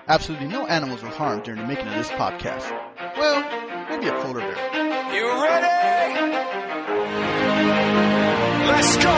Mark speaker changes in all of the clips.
Speaker 1: Absolutely no animals were harmed during the making of this podcast. Well, maybe a polar bear.
Speaker 2: You ready? Let's go!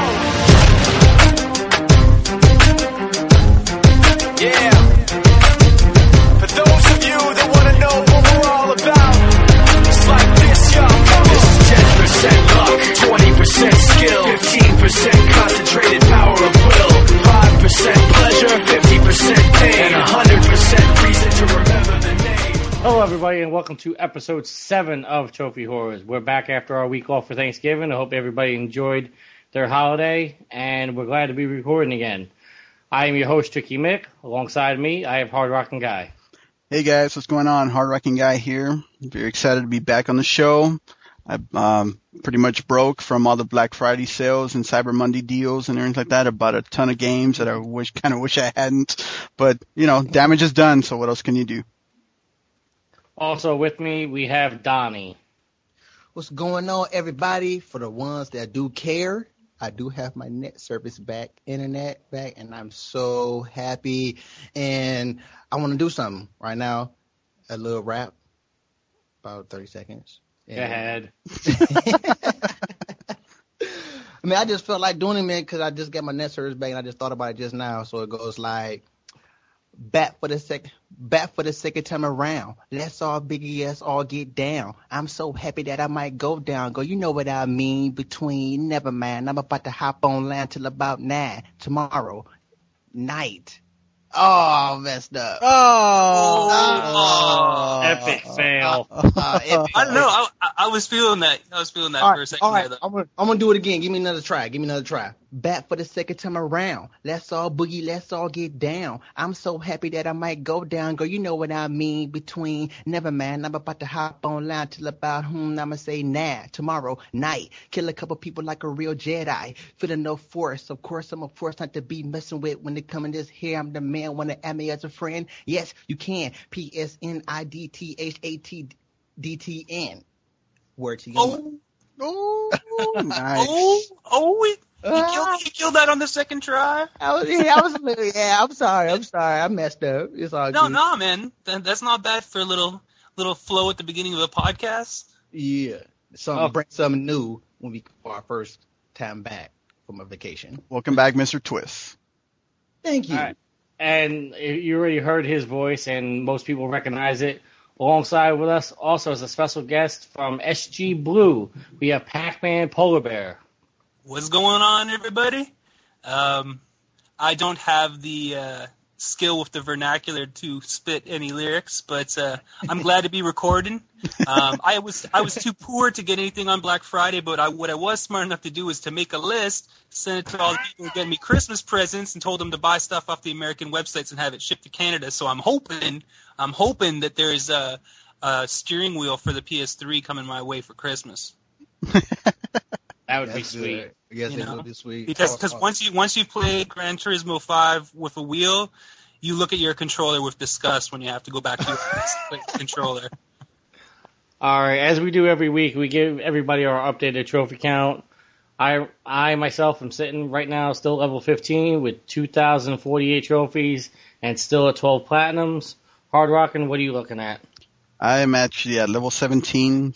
Speaker 2: Yeah. For those of you that want to know what we're all about, it's like this, yo. This is 10% luck, 20% skill, 15% concentrated power of will, 5% pleasure, 50% pain, and 100% reason to remember the name.
Speaker 3: Hello, everybody, and welcome to episode 7 of Trophy Horrors. We're back after our week off for Thanksgiving. I hope everybody enjoyed their holiday, and we're glad to be recording again. I am your host, Tricky Mick. Alongside me, I have Hard Rockin' Guy.
Speaker 1: Hey guys, what's going on? Hard Rocking Guy here. Very excited to be back on the show. I pretty much broke from all the Black Friday sales and Cyber Monday deals and everything like that. I bought a ton of games that I wish I hadn't. But, you know, damage is done, so what else can you do?
Speaker 3: Also with me, we have Donnie.
Speaker 4: What's going on, everybody? For the ones that do care, I do have my net service back, internet back, and I'm so happy. And I want to do something right now, a little rap, about 30 seconds.
Speaker 3: Go ahead.
Speaker 4: I mean, I just felt like doing it, man, because I just got my net service back, and I just thought about it just now. So it goes like, back for the second time around. Let's all get down. I'm so happy that I might go down. Go, you know what I mean? Between, never mind. I'm about to hop on land till about 9 tomorrow night. Oh, messed up.
Speaker 3: Epic fail.
Speaker 5: I don't know. I was feeling that. I was feeling that for a second.
Speaker 4: All right.
Speaker 5: There,
Speaker 4: I'm gonna do it again. Give me another try. Back for the second time around. Let's all boogie. Let's all get down. I'm so happy that I might go down. Girl, you know what I mean? Between, never mind. I'm about to hop online till about, I'ma say tomorrow night. Kill a couple people like a real Jedi. Feeling no force. Of course, I'm a force not to be messing with when they come in this here. I'm the man. Want to add me as a friend? Yes, you can. PSNIDTHATDTN. Word to you.
Speaker 1: Oh, nice.
Speaker 5: He killed that on the second try.
Speaker 4: I'm sorry. I messed up. It's all good.
Speaker 5: No, man. That's not bad for a little flow at the beginning of a podcast.
Speaker 4: Yeah. Bring something new when we for our first time back from a vacation.
Speaker 1: Welcome back, Mr. Twist.
Speaker 4: Thank you.
Speaker 3: All right. And you already heard his voice, and most people recognize it. Alongside with us, also as a special guest from SG Blue, we have Pac-Man Polar Bear.
Speaker 5: What's going on, everybody? I don't have the skill with the vernacular to spit any lyrics, but I'm glad to be recording. I was too poor to get anything on Black Friday, but what I was smart enough to do is to make a list, send it to all the people who get me Christmas presents, and told them to buy stuff off the American websites and have it shipped to Canada. So I'm hoping that there's a steering wheel for the PS3 coming my way for Christmas.
Speaker 3: That would be sweet.
Speaker 4: I guess it would be sweet.
Speaker 5: Because once you play Gran Turismo 5 with a wheel, you look at your controller with disgust when you have to go back to your controller.
Speaker 3: All right, as we do every week, we give everybody our updated trophy count. I myself am sitting right now still level 15 with 2,048 trophies and still at 12 platinums. Hard Rockin', what are you looking at?
Speaker 1: I'm actually at level 17,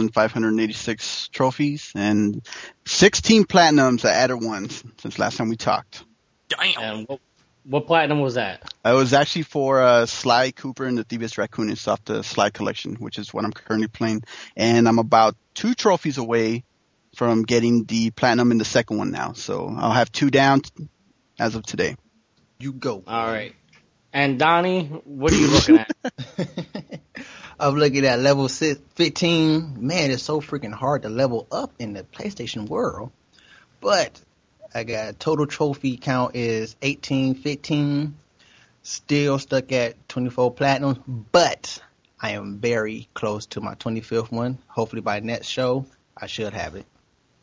Speaker 1: 2,586 trophies, and 16 platinums. I added one since last time we talked.
Speaker 5: Damn.
Speaker 3: And what platinum was that?
Speaker 1: It was actually for Sly Cooper and the Thievius Raccoonist off the Sly collection, which is what I'm currently playing. And I'm about 2 trophies away from getting the platinum in the second one now. So I'll have 2 down as of today.
Speaker 4: You go.
Speaker 3: All right. And Donnie, what are you looking at?
Speaker 4: I'm looking at level 15. Man, it's so freaking hard to level up in the PlayStation world. But I got total trophy count is 1815. Still stuck at 24 platinum. But I am very close to my 25th one. Hopefully by next show, I should have it.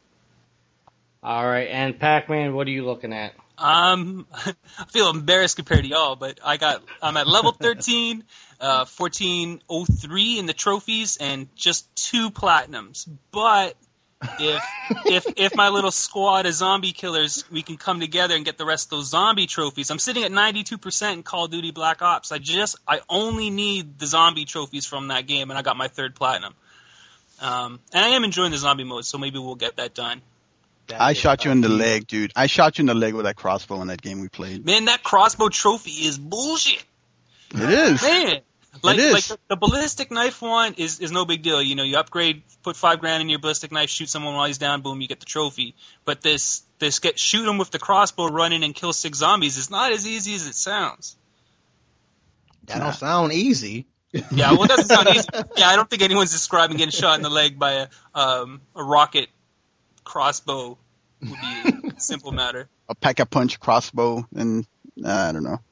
Speaker 3: All right. And Pac-Man, what are you looking at?
Speaker 5: I feel embarrassed compared to y'all, but I'm at level 13, 1403 in the trophies, and just 2 platinums. But if my little squad of zombie killers, we can come together and get the rest of those zombie trophies. I'm sitting at 92% in Call of Duty Black Ops. I only need the zombie trophies from that game, and I got my 3rd platinum. And I am enjoying the zombie mode, so maybe we'll get that done.
Speaker 1: I shot you in the leg, dude. I shot you in the leg with that crossbow in that game we played.
Speaker 5: Man, that crossbow trophy is bullshit.
Speaker 1: It is.
Speaker 5: Man.
Speaker 1: It is.
Speaker 5: Like the ballistic knife one is no big deal. You know, you upgrade, put $5,000 in your ballistic knife, shoot someone while he's down, boom, you get the trophy. But shoot him with the crossbow, run in and kill 6 zombies is not as easy as it sounds.
Speaker 4: That don't sound easy.
Speaker 5: Yeah, well, it doesn't sound easy. Yeah, I don't think anyone's describing getting shot in the leg by a rocket crossbow would be a simple matter.
Speaker 1: A pack-a-punch crossbow, and I don't know.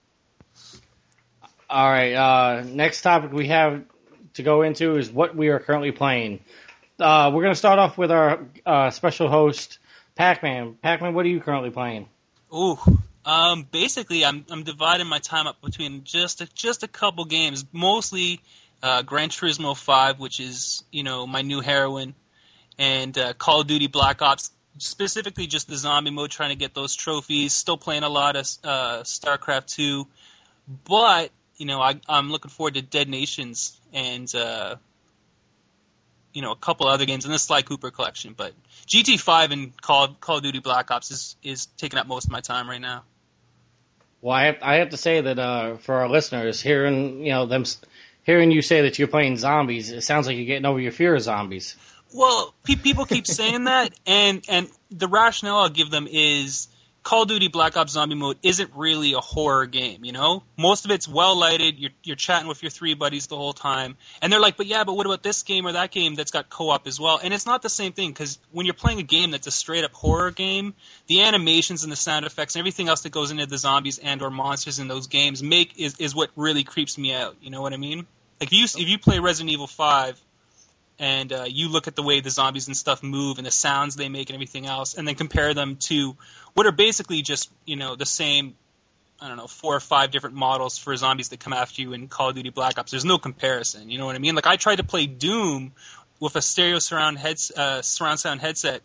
Speaker 3: All right, next topic we have to go into is what we are currently playing. We're going to start off with our special host, Pac-Man. Pac-Man, what are you currently playing?
Speaker 5: Ooh, basically, I'm dividing my time up between just a couple games, mostly Gran Turismo 5, which is, you know, my new heroine, and Call of Duty Black Ops, specifically just the zombie mode, trying to get those trophies. Still playing a lot of StarCraft 2, but you know, I'm looking forward to Dead Nations and you know, a couple other games in the Sly Cooper collection. But GT5 and Call of Duty Black Ops is taking up most of my time right now.
Speaker 3: Well, I have to say that for our listeners, hearing you say that you're playing zombies, it sounds like you're getting over your fear of zombies.
Speaker 5: Well, people keep saying that, and the rationale I'll give them is Call of Duty Black Ops Zombie Mode isn't really a horror game, you know? Most of it's well lighted, you're chatting with your 3 buddies the whole time, and they're like, but what about this game or that game that's got co-op as well? And it's not the same thing, because when you're playing a game that's a straight-up horror game, the animations and the sound effects and everything else that goes into the zombies and or monsters in those games is what really creeps me out, you know what I mean? Like, if you play Resident Evil 5, and you look at the way the zombies and stuff move and the sounds they make and everything else, and then compare them to what are basically just, you know, the same, I don't know, 4 or 5 different models for zombies that come after you in Call of Duty Black Ops. There's no comparison, you know what I mean? Like, I tried to play Doom with a stereo surround sound headset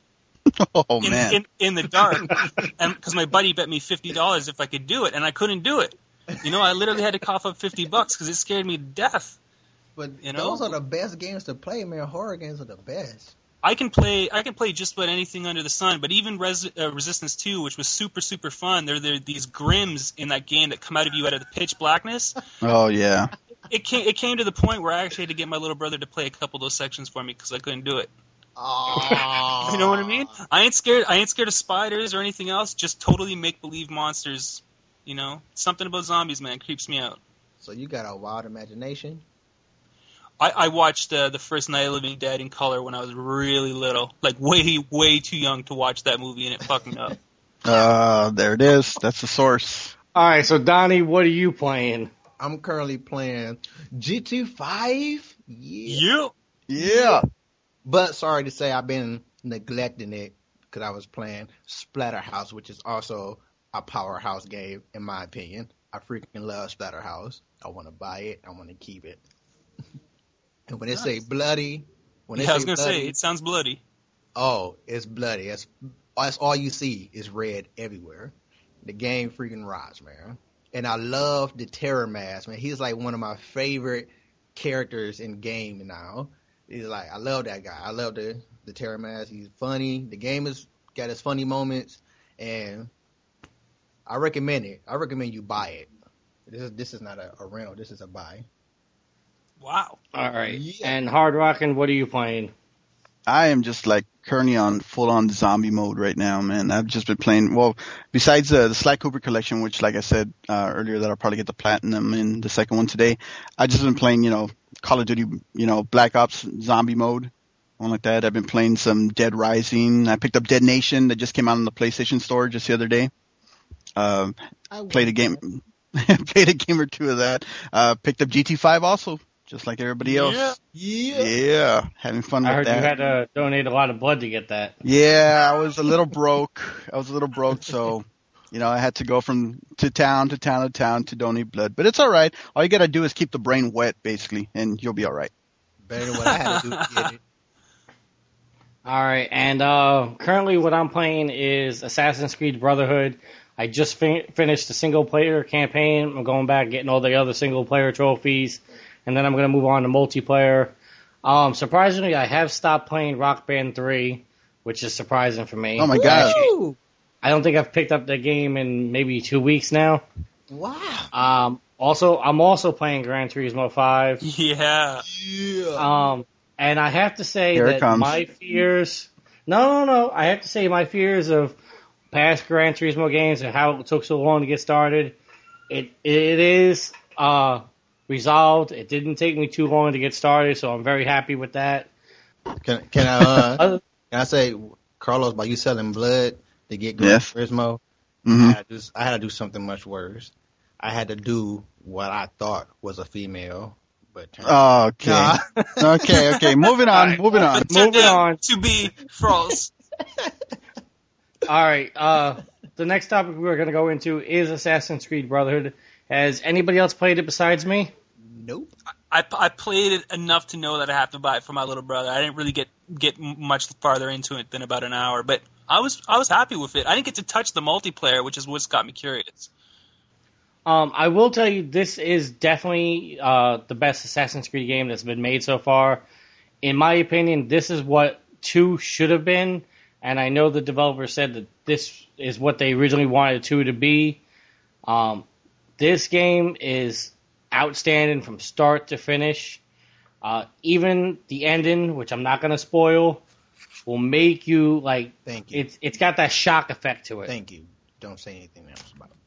Speaker 5: in the dark, and because my buddy bet me $50 if I could do it, and I couldn't do it. You know, I literally had to cough up $50 because it scared me to death.
Speaker 4: But
Speaker 5: you know?
Speaker 4: Those are the best games to play, man. Horror games are the best.
Speaker 5: I can play just about anything under the sun, but even Resistance 2, which was super, super fun, there are these grims in that game that come out of you out of the pitch blackness.
Speaker 1: Oh, yeah.
Speaker 5: It came to the point where I actually had to get my little brother to play a couple of those sections for me because I couldn't do it.
Speaker 4: Oh.
Speaker 5: You know what I mean? I ain't scared of spiders or anything else, just totally make-believe monsters, you know? Something about zombies, man, creeps me out.
Speaker 4: So you got a wild imagination?
Speaker 5: I watched the first Night of the Living Dead in color when I was really little, like way too young to watch that movie, and it fucked me up.
Speaker 1: There it is. That's the source.
Speaker 3: All right, so Donnie, what are you playing?
Speaker 4: I'm currently playing GT5.
Speaker 1: Yeah.
Speaker 4: But sorry to say, I've been neglecting it because I was playing Splatterhouse, which is also a powerhouse game, in my opinion. I freaking love Splatterhouse. I want to buy it. I want to keep it. And when they say bloody,
Speaker 5: I was going to say, it sounds bloody.
Speaker 4: Oh, it's bloody. That's all you see is red everywhere. The game freaking rocks, man. And I love the Terror Mask, man. He's like one of my favorite characters in game now. He's like, I love that guy. I love the Terror Mask. He's funny. The game has got its funny moments, and I recommend it. I recommend you buy it. This is not a rental. This is a buy.
Speaker 5: Wow.
Speaker 3: All right.
Speaker 4: Yeah.
Speaker 3: And Hard Rockin', what are you playing?
Speaker 1: I am just like currently on full-on zombie mode right now, man. I've just been playing, well, besides the Sly Cooper collection, which, like I said earlier, that I'll probably get the platinum in the second one today. I've just been playing, you know, Call of Duty, you know, Black Ops zombie mode, one like that. I've been playing some Dead Rising. I picked up Dead Nation that just came out on the PlayStation Store just the other day. Played a game or two of that. Picked up GT5 also. Just like everybody else. Yeah. Having fun with that.
Speaker 3: I heard you had to donate a lot of blood to get that.
Speaker 1: Yeah, I was a little broke. So, you know, I had to go from town to donate blood. But it's all right. All you got to do is keep the brain wet, basically, and you'll be all right.
Speaker 4: Better than what I had to do to get it.
Speaker 3: All right, and currently what I'm playing is Assassin's Creed Brotherhood. I just finished the single player campaign. I'm going back getting all the other single player trophies, and then I'm going to move on to multiplayer. Surprisingly, I have stopped playing Rock Band 3, which is surprising for me.
Speaker 1: Oh my gosh.
Speaker 4: Woo!
Speaker 3: I don't think I've picked up the game in maybe 2 weeks now.
Speaker 4: Wow.
Speaker 3: I'm also playing Gran Turismo 5.
Speaker 5: Yeah.
Speaker 4: Yeah.
Speaker 3: And I have to say
Speaker 1: Here it
Speaker 3: that
Speaker 1: comes.
Speaker 3: my fears, no, I have to say my fears of past Gran Turismo games and how it took so long to get started, it is resolved. It didn't take me too long to get started, so I'm very happy with that.
Speaker 4: Can I say, Carlos, by you selling blood to get Gran
Speaker 1: Yes.
Speaker 4: Turismo,
Speaker 1: Hmm.
Speaker 4: I had to do something much worse. I had to do what I thought was a female, but turned
Speaker 1: Okay.
Speaker 4: Nah.
Speaker 1: Okay. Moving on. Moving on.
Speaker 5: But turned
Speaker 3: Moving
Speaker 5: out
Speaker 3: on.
Speaker 5: to be false.
Speaker 3: All right, the next topic we're going to go into is Assassin's Creed Brotherhood. Has anybody else played it besides me?
Speaker 4: Nope.
Speaker 5: I played it enough to know that I have to buy it for my little brother. I didn't really get much farther into it than about an hour, but I was happy with it. I didn't get to touch the multiplayer, which is what's got me curious.
Speaker 3: I will tell you, this is definitely the best Assassin's Creed game that's been made so far. In my opinion, this is what 2 should have been, and I know the developer said that this is what they originally wanted 2 to be. This game is outstanding from start to finish. Even the ending, which I'm not going to spoil, will make you, like,
Speaker 4: Thank you.
Speaker 3: it's got that shock effect to it.
Speaker 4: Thank you. Don't say anything else about it.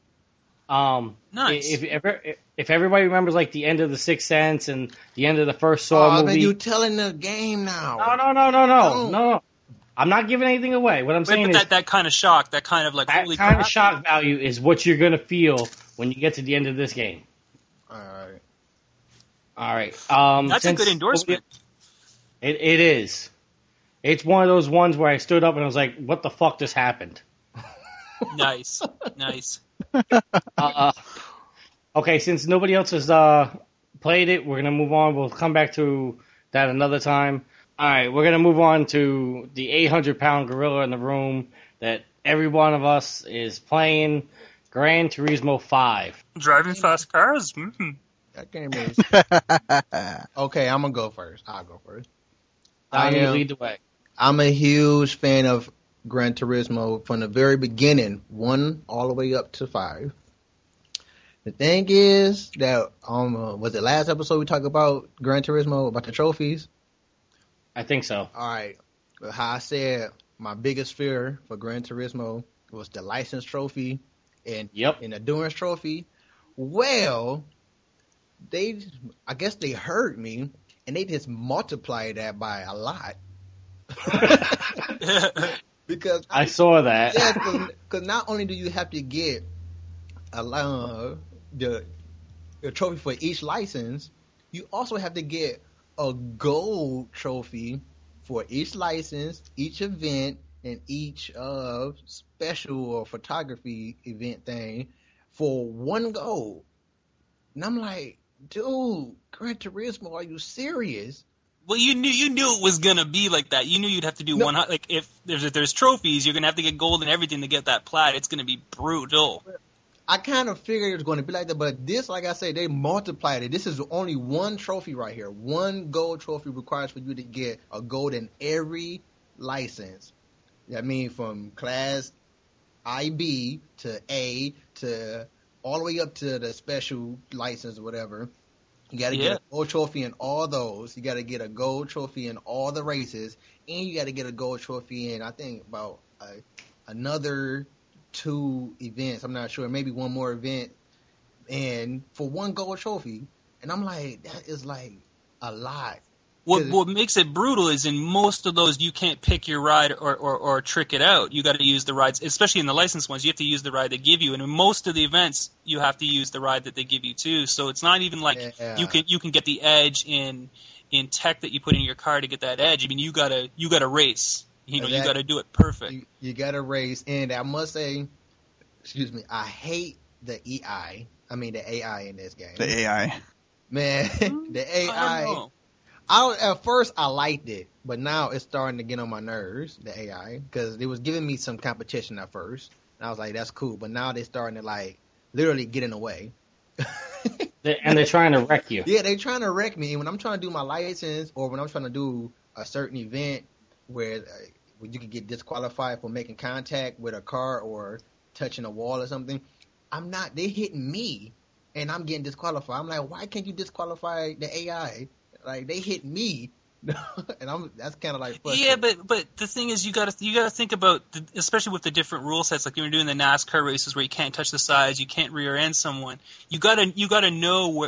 Speaker 5: Nice.
Speaker 3: If everybody remembers, like, the end of the Sixth Sense and the end of the first Saw movie.
Speaker 4: Man, you telling the game now.
Speaker 3: No. I'm not giving anything away. What I'm saying is
Speaker 5: that kind of shock, that kind of like
Speaker 3: that
Speaker 5: holy
Speaker 3: kind
Speaker 5: crap.
Speaker 3: of shock value is what you're gonna feel when you get to the end of this game.
Speaker 4: All right.
Speaker 3: All right.
Speaker 5: That's a good endorsement.
Speaker 3: It is. It's one of those ones where I stood up and I was like, "What the fuck just happened?"
Speaker 5: Nice.
Speaker 3: Okay, since nobody else has played it, we're gonna move on. We'll come back to that another time. All right, we're gonna move on to the 800-pound gorilla in the room that every one of us is playing, Gran Turismo 5.
Speaker 5: Driving fast cars. Mm-hmm.
Speaker 4: That game is. Okay, I'm gonna go first. I'll go first.
Speaker 3: Donnie, lead the way.
Speaker 4: I'm a huge fan of Gran Turismo from the very beginning, 1 all the way up to 5. The thing is that was it last episode we talked about Gran Turismo, about the trophies?
Speaker 3: I think so.
Speaker 4: All right. But how I said my biggest fear for Gran Turismo was the license trophy and an endurance trophy. Well, I guess they heard me and they just multiplied that by a lot. Because
Speaker 3: I saw that.
Speaker 4: Yeah, because not only do you have to get the trophy for each license, you also have to get a gold trophy for each license, each event, and each special or photography event thing for 1 gold. And I'm like, dude, Gran Turismo, are you serious?
Speaker 5: Well, you knew it was gonna be like that. You knew you'd have to do 100. Like if there's trophies, you're gonna have to get gold and everything to get that plat. It's gonna be brutal.
Speaker 4: I kind of figured it was going to be like that, but this, like I said, they multiplied it. This is only 1 trophy right here. 1 gold trophy requires for you to get a gold in every license. I mean, from class IB to A to all the way up to the special license or whatever. You got to get a gold trophy in all those. You got to get a gold trophy in all the races, and you got to get a gold trophy in, I think, about another 2 events. I'm not sure, maybe 1 more event, and for 1 gold trophy. And I'm like, that is like a lot.
Speaker 5: What makes it brutal is in most of those you can't pick your ride or trick it out. You got to use the rides, especially in the licensed ones. You have to use the ride they give you, and in most of the events you have to use the ride that they give you too. So it's not even like you can get the edge in tech that you put in your car to get that edge. I mean, you gotta race. You know, you got to do it perfect.
Speaker 4: You got to race, and I must say, I hate the AI in this game.
Speaker 1: The AI.
Speaker 4: Man, the AI. At first I liked it, but now it's starting to get on my nerves, the AI, because it was giving me some competition at first. And I was like, that's cool. But now they're starting to like literally get in the way.
Speaker 3: And they're trying to wreck you.
Speaker 4: Yeah, they're trying to wreck me. And when I'm trying to do my license or when I'm trying to do a certain event where you could get disqualified for making contact with a car or touching a wall or something, they're hitting me and I'm getting disqualified. I'm like, why can't you disqualify the AI? Like, they hit me. And that's kind of like frustrating.
Speaker 5: Yeah, but the thing is, you gotta think about, especially with the different rule sets, like when you're doing the NASCAR races where you can't touch the sides, you can't rear end someone. You gotta know what,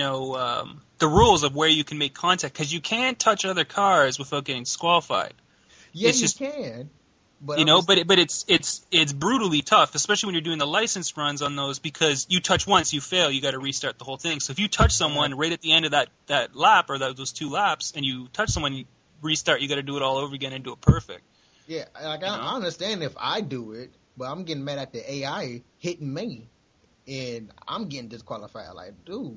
Speaker 5: the rules of where you can make contact, because you can't touch other cars without getting disqualified.
Speaker 4: Yeah,
Speaker 5: it's
Speaker 4: you
Speaker 5: just,
Speaker 4: can. But
Speaker 5: but it's brutally tough, especially when you're doing the license runs on those, because you touch once, you fail, you got to restart the whole thing. So if you touch someone right at the end of that lap or those 2 laps, and you touch someone, you restart, you got to do it all over again and do it perfect.
Speaker 4: Yeah, like I understand if I do it, but I'm getting mad at the AI hitting me, and I'm getting disqualified. Like, dude,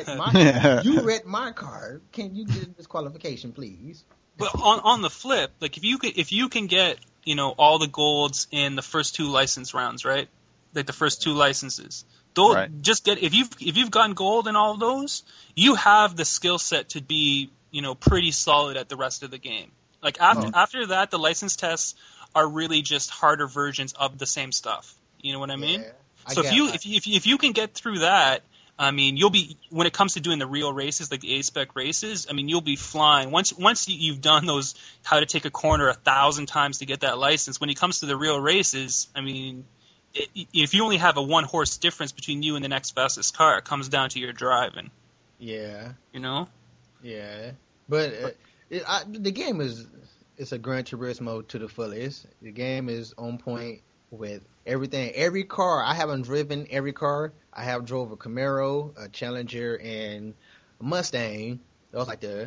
Speaker 4: you wrecked my car. Can you get a disqualification, please?
Speaker 5: But on the flip, like if you can get all the golds in the first 2 license rounds, right? Like the first 2 licenses. Those just get if you've gotten gold in all of those, you have the skill set to be pretty solid at the rest of the game. Like after that, the license tests are really just harder versions of the same stuff. You know what I mean?
Speaker 4: Yeah,
Speaker 5: so if you can get through that, I mean, you'll be, when it comes to doing the real races, like the A-Spec races, I mean, you'll be flying. Once you've done those, how to take a corner 1,000 times to get that license, when it comes to the real races, I mean, if you only have a 1-horse difference between you and the next fastest car, it comes down to your driving.
Speaker 4: Yeah.
Speaker 5: Yeah.
Speaker 4: But the game it's a Gran Turismo to the fullest. The game is on point with everything. Every car, I haven't driven every car. I have drove a Camaro, a Challenger, and a Mustang. Those like the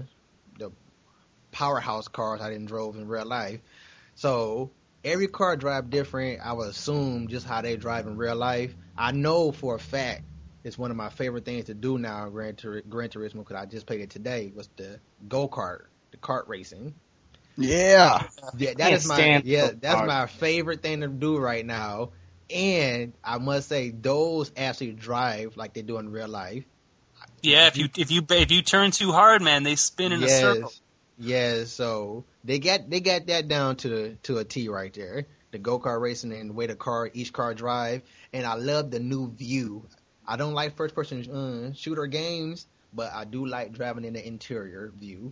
Speaker 4: powerhouse cars I didn't drove in real life. So every car drive different. I would assume just how they drive in real life. I know for a fact it's one of my favorite things to do now in Gran Turismo, because I just played it today, was the go-kart, the kart racing.
Speaker 1: Yeah.
Speaker 4: Yeah, that's my favorite thing to do right now. And I must say, those actually drive like they do in real life.
Speaker 5: Yeah, if you turn too hard, man, they spin in a circle.
Speaker 4: Yes, so they got that down to a T right there. The go-kart racing and the way each car drive. And I love the new view. I don't like first-person shooter games, but I do like driving in the interior view.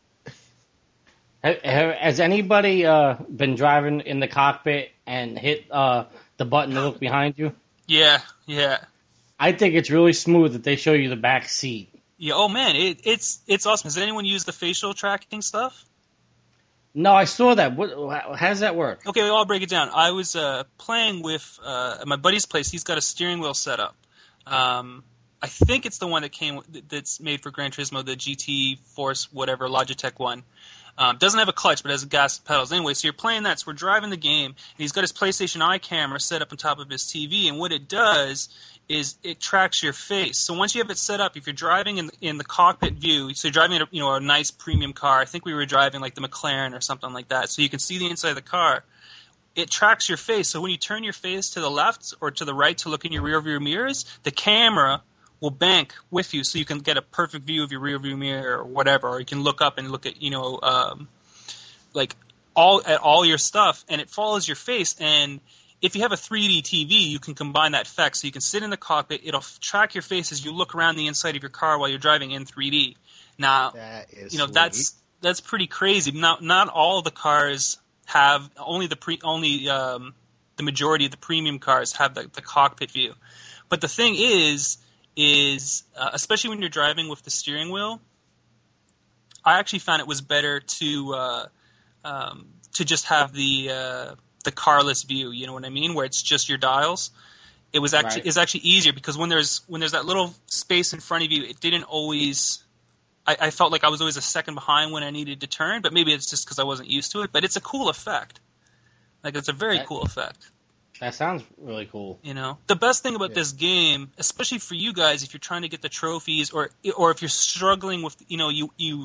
Speaker 3: Has anybody been driving in the cockpit and hit the button to look behind you?
Speaker 5: Yeah.
Speaker 3: I think it's really smooth that they show you the back seat.
Speaker 5: Yeah. Oh man, it's awesome. Has anyone used the facial tracking stuff?
Speaker 3: No, I saw that. How does that work?
Speaker 5: Okay, I'll break it down. I was playing with at my buddy's place. He's got a steering wheel set up. I think it's the one that's made for Gran Turismo, the GT Force whatever Logitech one. Doesn't have a clutch, but has gas pedals. Anyway, so you're playing that. So we're driving the game, and he's got his PlayStation Eye camera set up on top of his TV, and what it does is it tracks your face. So once you have it set up, if you're driving in the cockpit view, so you're driving a nice premium car. I think we were driving like the McLaren or something like that, so you can see the inside of the car. It tracks your face. So when you turn your face to the left or to the right to look in your rearview mirrors, the camera will bank with you, so you can get a perfect view of your rearview mirror or whatever, or you can look up and look at like all your stuff, and it follows your face. And if you have a 3D TV, you can combine that effect, so you can sit in the cockpit. It'll track your face as you look around the inside of your car while you're driving in 3D. Now,
Speaker 4: that is
Speaker 5: that's pretty crazy. Not all the cars have the majority of the premium cars have the cockpit view, but the thing is especially when you're driving with the steering wheel, I actually found it was better to just have the carless view. You know what I mean? Where it's just your dials. It was actually is actually easier, because when there's that little space in front of you, it didn't always. I felt like I was always a second behind when I needed to turn, but maybe it's just because I wasn't used to it. But it's a cool effect. Like, it's a very cool effect.
Speaker 3: That sounds really cool.
Speaker 5: The best thing about this game, especially for you guys, if you're trying to get the trophies, or if you're struggling with, you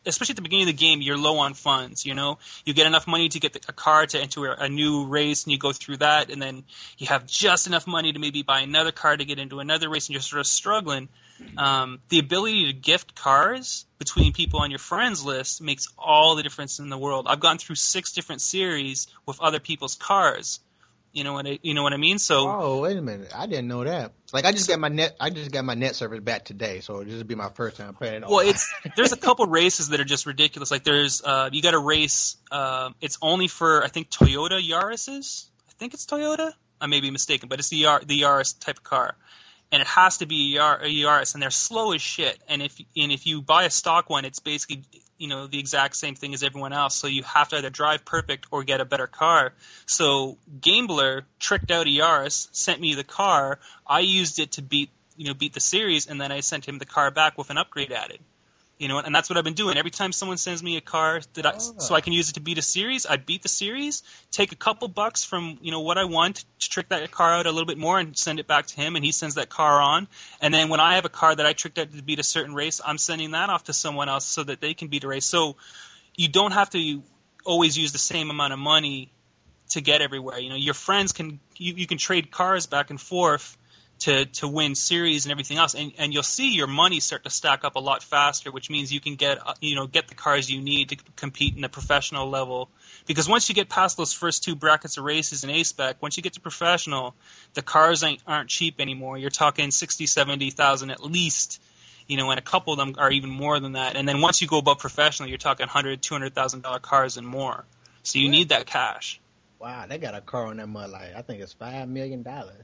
Speaker 5: especially at the beginning of the game, you're low on funds. You know, you get enough money to get a car to enter a new race, and you go through that, and then you have just enough money to maybe buy another car to get into another race, and you're sort of struggling. The ability to gift cars between people on your friends list makes all the difference in the world. I've gone through 6 different series with other people's cars. You know what I mean? So.
Speaker 4: Oh, wait a minute! I didn't know that. Like I just got my net service back today, so this will be my first time playing it.
Speaker 5: Well, there's a couple races that are just ridiculous. Like there's you got a race. It's only for I think Toyota Yaris's. I think it's Toyota. I may be mistaken, but it's the Yaris type of car, and it has to be a Yaris, and they're slow as shit. And if you buy a stock one, it's basically the exact same thing as everyone else. So you have to either drive perfect or get a better car. So Gambler tricked out a Yaris, sent me the car. I used it to beat the series, and then I sent him the car back with an upgrade added. And that's what I've been doing. Every time someone sends me a car so I can use it to beat a series, I beat the series, take a couple bucks from what I want to trick that car out a little bit more and send it back to him, and he sends that car on. And then when I have a car that I tricked out to beat a certain race, I'm sending that off to someone else so that they can beat a race. So you don't have to always use the same amount of money to get everywhere. Your friends can you can trade cars back and forth to win series and everything else, and you'll see your money start to stack up a lot faster, which means you can get the cars you need to compete in the professional level. Because once you get past those first 2 brackets of races in A-Spec, once you get to professional, the cars aren't cheap anymore. You're talking 60, 70,000 at least, and a couple of them are even more than that. And then once you go above professional, you're talking $100,000, $200,000 cars and more. So you need that cash.
Speaker 4: Wow, they got a car on that mud like I think it's $5 million.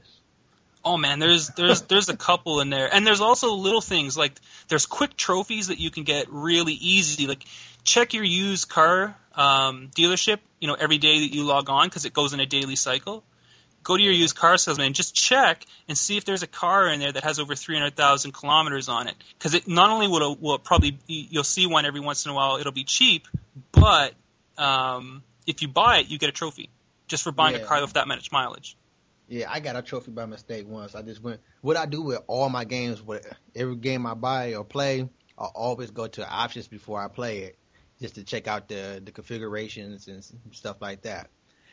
Speaker 5: Oh man, there's a couple in there, and there's also little things like there's quick trophies that you can get really easy. Like check your used car dealership, every day that you log on because it goes in a daily cycle. Go to your used car salesman and just check and see if there's a car in there that has over 300,000 kilometers on it. Because it not only will it probably you'll see one every once in a while. It'll be cheap, but if you buy it, you get a trophy just for buying a car with that much mileage.
Speaker 4: Yeah, I got a trophy by mistake once. I just went. What I do with all my games, with every game I buy or play, I always go to options before I play it, just to check out the configurations and stuff like that.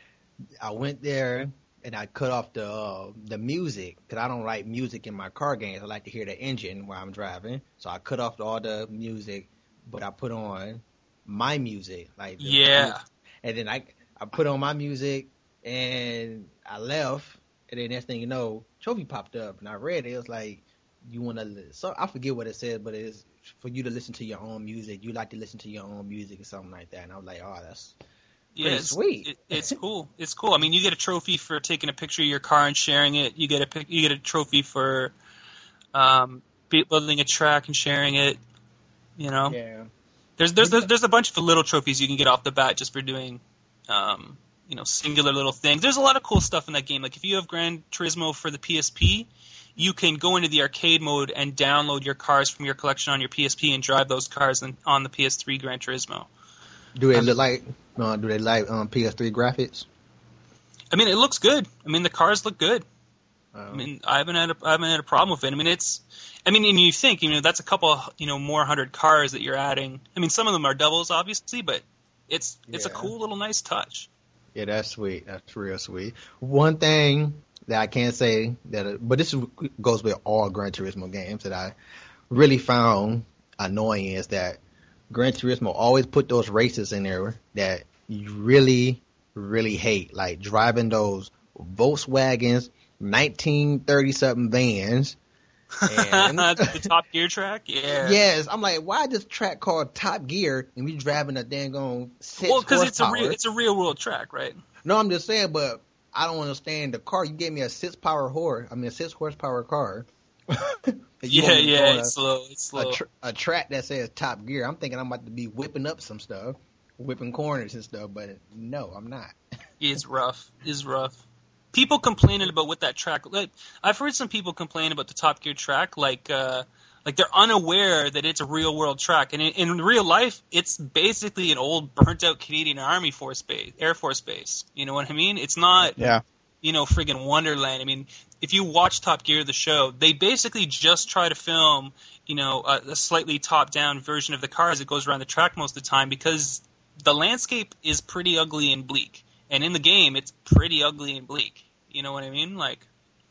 Speaker 4: I went there and I cut off the music because I don't like music in my car games. I like to hear the engine while I'm driving, so I cut off all the music, but I put on my music, and then I put on my music and I left. And then next thing you know, trophy popped up, and I read it. It was like, you want to, so I forget what it said, but it's for you to listen to your own music. You like to listen to your own music or something like that. And I was like, oh, that's pretty sweet.
Speaker 5: It's cool. It's cool. I mean, you get a trophy for taking a picture of your car and sharing it. You get a trophy for building a track and sharing it.
Speaker 4: Yeah.
Speaker 5: There's a bunch of little trophies you can get off the bat just for doing. Singular little things. There's a lot of cool stuff in that game. Like if you have Gran Turismo for the PSP, you can go into the arcade mode and download your cars from your collection on your PSP and drive those cars on the PS3 Gran Turismo.
Speaker 4: Do they look like PS3 graphics?
Speaker 5: I mean, it looks good. I mean, the cars look good. I mean, I haven't had a problem with it. I mean, and you think, that's a couple, more 100 cars that you're adding. I mean, some of them are doubles, obviously, but it's a cool little nice touch.
Speaker 4: Yeah, that's sweet. That's real sweet. One thing that I can't say but this goes with all Gran Turismo games that I really found annoying is that Gran Turismo always put those races in there that you really, really hate, like driving those Volkswagens, 1930-something vans. And
Speaker 5: the Top Gear track, yeah.
Speaker 4: Yes, I'm like, why this track called Top Gear and we driving a dang on 6
Speaker 5: Well, because
Speaker 4: horsepower?
Speaker 5: it's a real world track, right?
Speaker 4: No, I'm just saying, but I don't understand the car. You gave me a 6 horsepower car.
Speaker 5: It's slow. It's slow.
Speaker 4: A track that says Top Gear. I'm thinking I'm about to be whipping up some stuff, whipping corners and stuff, but no, I'm not.
Speaker 5: It's rough. It's rough. People complaining about what that track. Like, I've heard some people complain about the Top Gear track, like they're unaware that it's a real world track, and in real life, it's basically an old burnt out Canadian Air Force base. You know what I mean? It's not.
Speaker 1: Yeah.
Speaker 5: friggin' Wonderland. I mean, if you watch Top Gear, the show, they basically just try to film, a slightly top-down version of the cars that goes around the track most of the time because the landscape is pretty ugly and bleak. And in the game, it's pretty ugly and bleak. You know what I mean? Like,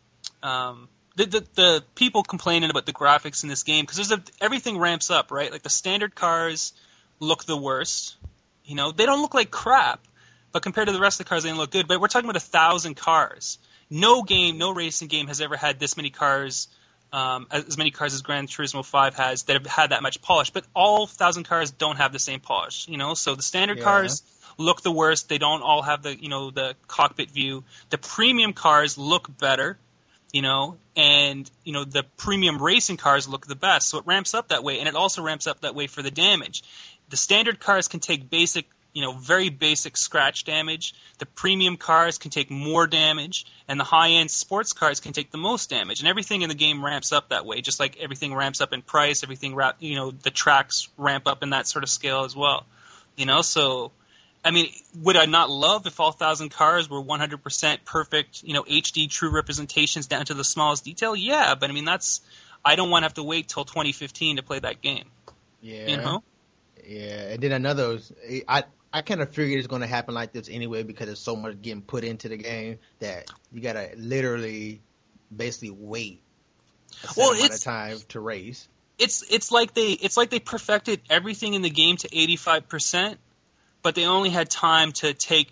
Speaker 5: the people complaining about the graphics in this game, because everything ramps up, right? Like, the standard cars look the worst. They don't look like crap. But compared to the rest of the cars, they don't look good. But we're talking about 1,000 cars. No racing game has ever had this many cars, as many cars as Gran Turismo 5 has, that have had that much polish. But all 1,000 cars don't have the same polish, So the standard cars look the worst. They don't all have the cockpit view. The premium cars look better, and, the premium racing cars look the best. So it ramps up that way. And it also ramps up that way for the damage. The standard cars can take very basic scratch damage. The premium cars can take more damage, and the high-end sports cars can take the most damage. And everything in the game ramps up that way, just like everything ramps up in price. The tracks ramp up in that sort of scale as well. So, I mean, would I not love if all 1,000 cars were 100% perfect, HD true representations down to the smallest detail? Yeah, but I mean, I don't want to have to wait till 2015 to play that game.
Speaker 4: Yeah. Yeah, and then another, I kind of figured it's going to happen like this anyway because there's so much getting put into the game that you got to literally basically wait a certain amount of time to race.
Speaker 5: It's like they perfected everything in the game to 85%, but they only had time to take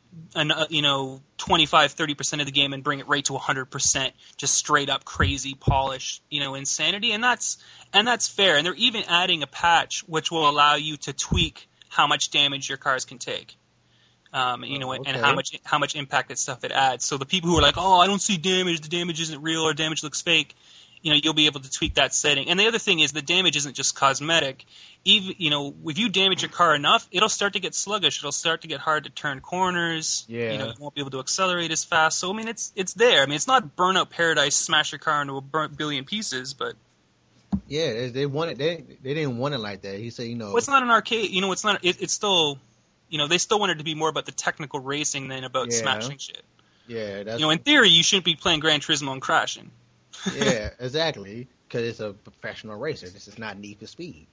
Speaker 5: 25-30% of the game and bring it right to 100%, just straight up crazy polish, insanity, and that's fair. And they're even adding a patch which will allow you to tweak how much damage your cars can take, and how much impact that stuff it adds. So the people who are like, oh, I don't see damage, the damage isn't real, or damage looks fake, you'll be able to tweak that setting. And the other thing is the damage isn't just cosmetic. Even, if you damage your car enough, it'll start to get sluggish. It'll start to get hard to turn corners. Yeah. You won't be able to accelerate as fast. So, I mean, it's there. I mean, it's not Burnout Paradise, smash your car into a billion pieces, but...
Speaker 4: Yeah, they wanted. They didn't want it like that. He said,
Speaker 5: Well, it's not an arcade. It's not. It's still. They still wanted it to be more about the technical racing than about smashing shit.
Speaker 4: Yeah, that's.
Speaker 5: In theory, you shouldn't be playing Gran Turismo and crashing.
Speaker 4: Yeah, exactly. Because it's a professional racer. This is not Need for Speed.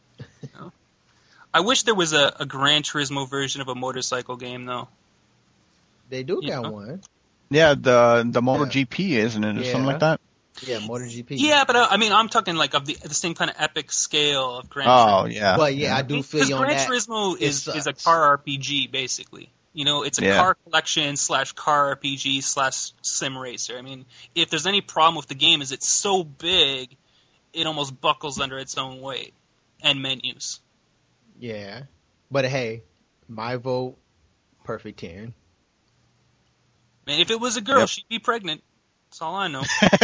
Speaker 5: I wish there was a Gran Turismo version of a motorcycle game, though.
Speaker 4: They do got one.
Speaker 1: Yeah, the MotoGP, isn't it, or something like that?
Speaker 4: Yeah, MotoGP.
Speaker 5: Yeah, but I mean, I'm talking like of the same kind of epic scale of Gran Turismo.
Speaker 1: Oh, yeah.
Speaker 4: Well, yeah, I do feel you on that.
Speaker 5: Because Gran Turismo is a car RPG, basically. It's a car collection / car RPG / sim racer. I mean, if there's any problem with the game is it's so big, it almost buckles under its own weight and menus.
Speaker 4: Yeah. But hey, my vote, perfect 10.
Speaker 5: Man, if it was a girl, she'd be pregnant. That's all I know.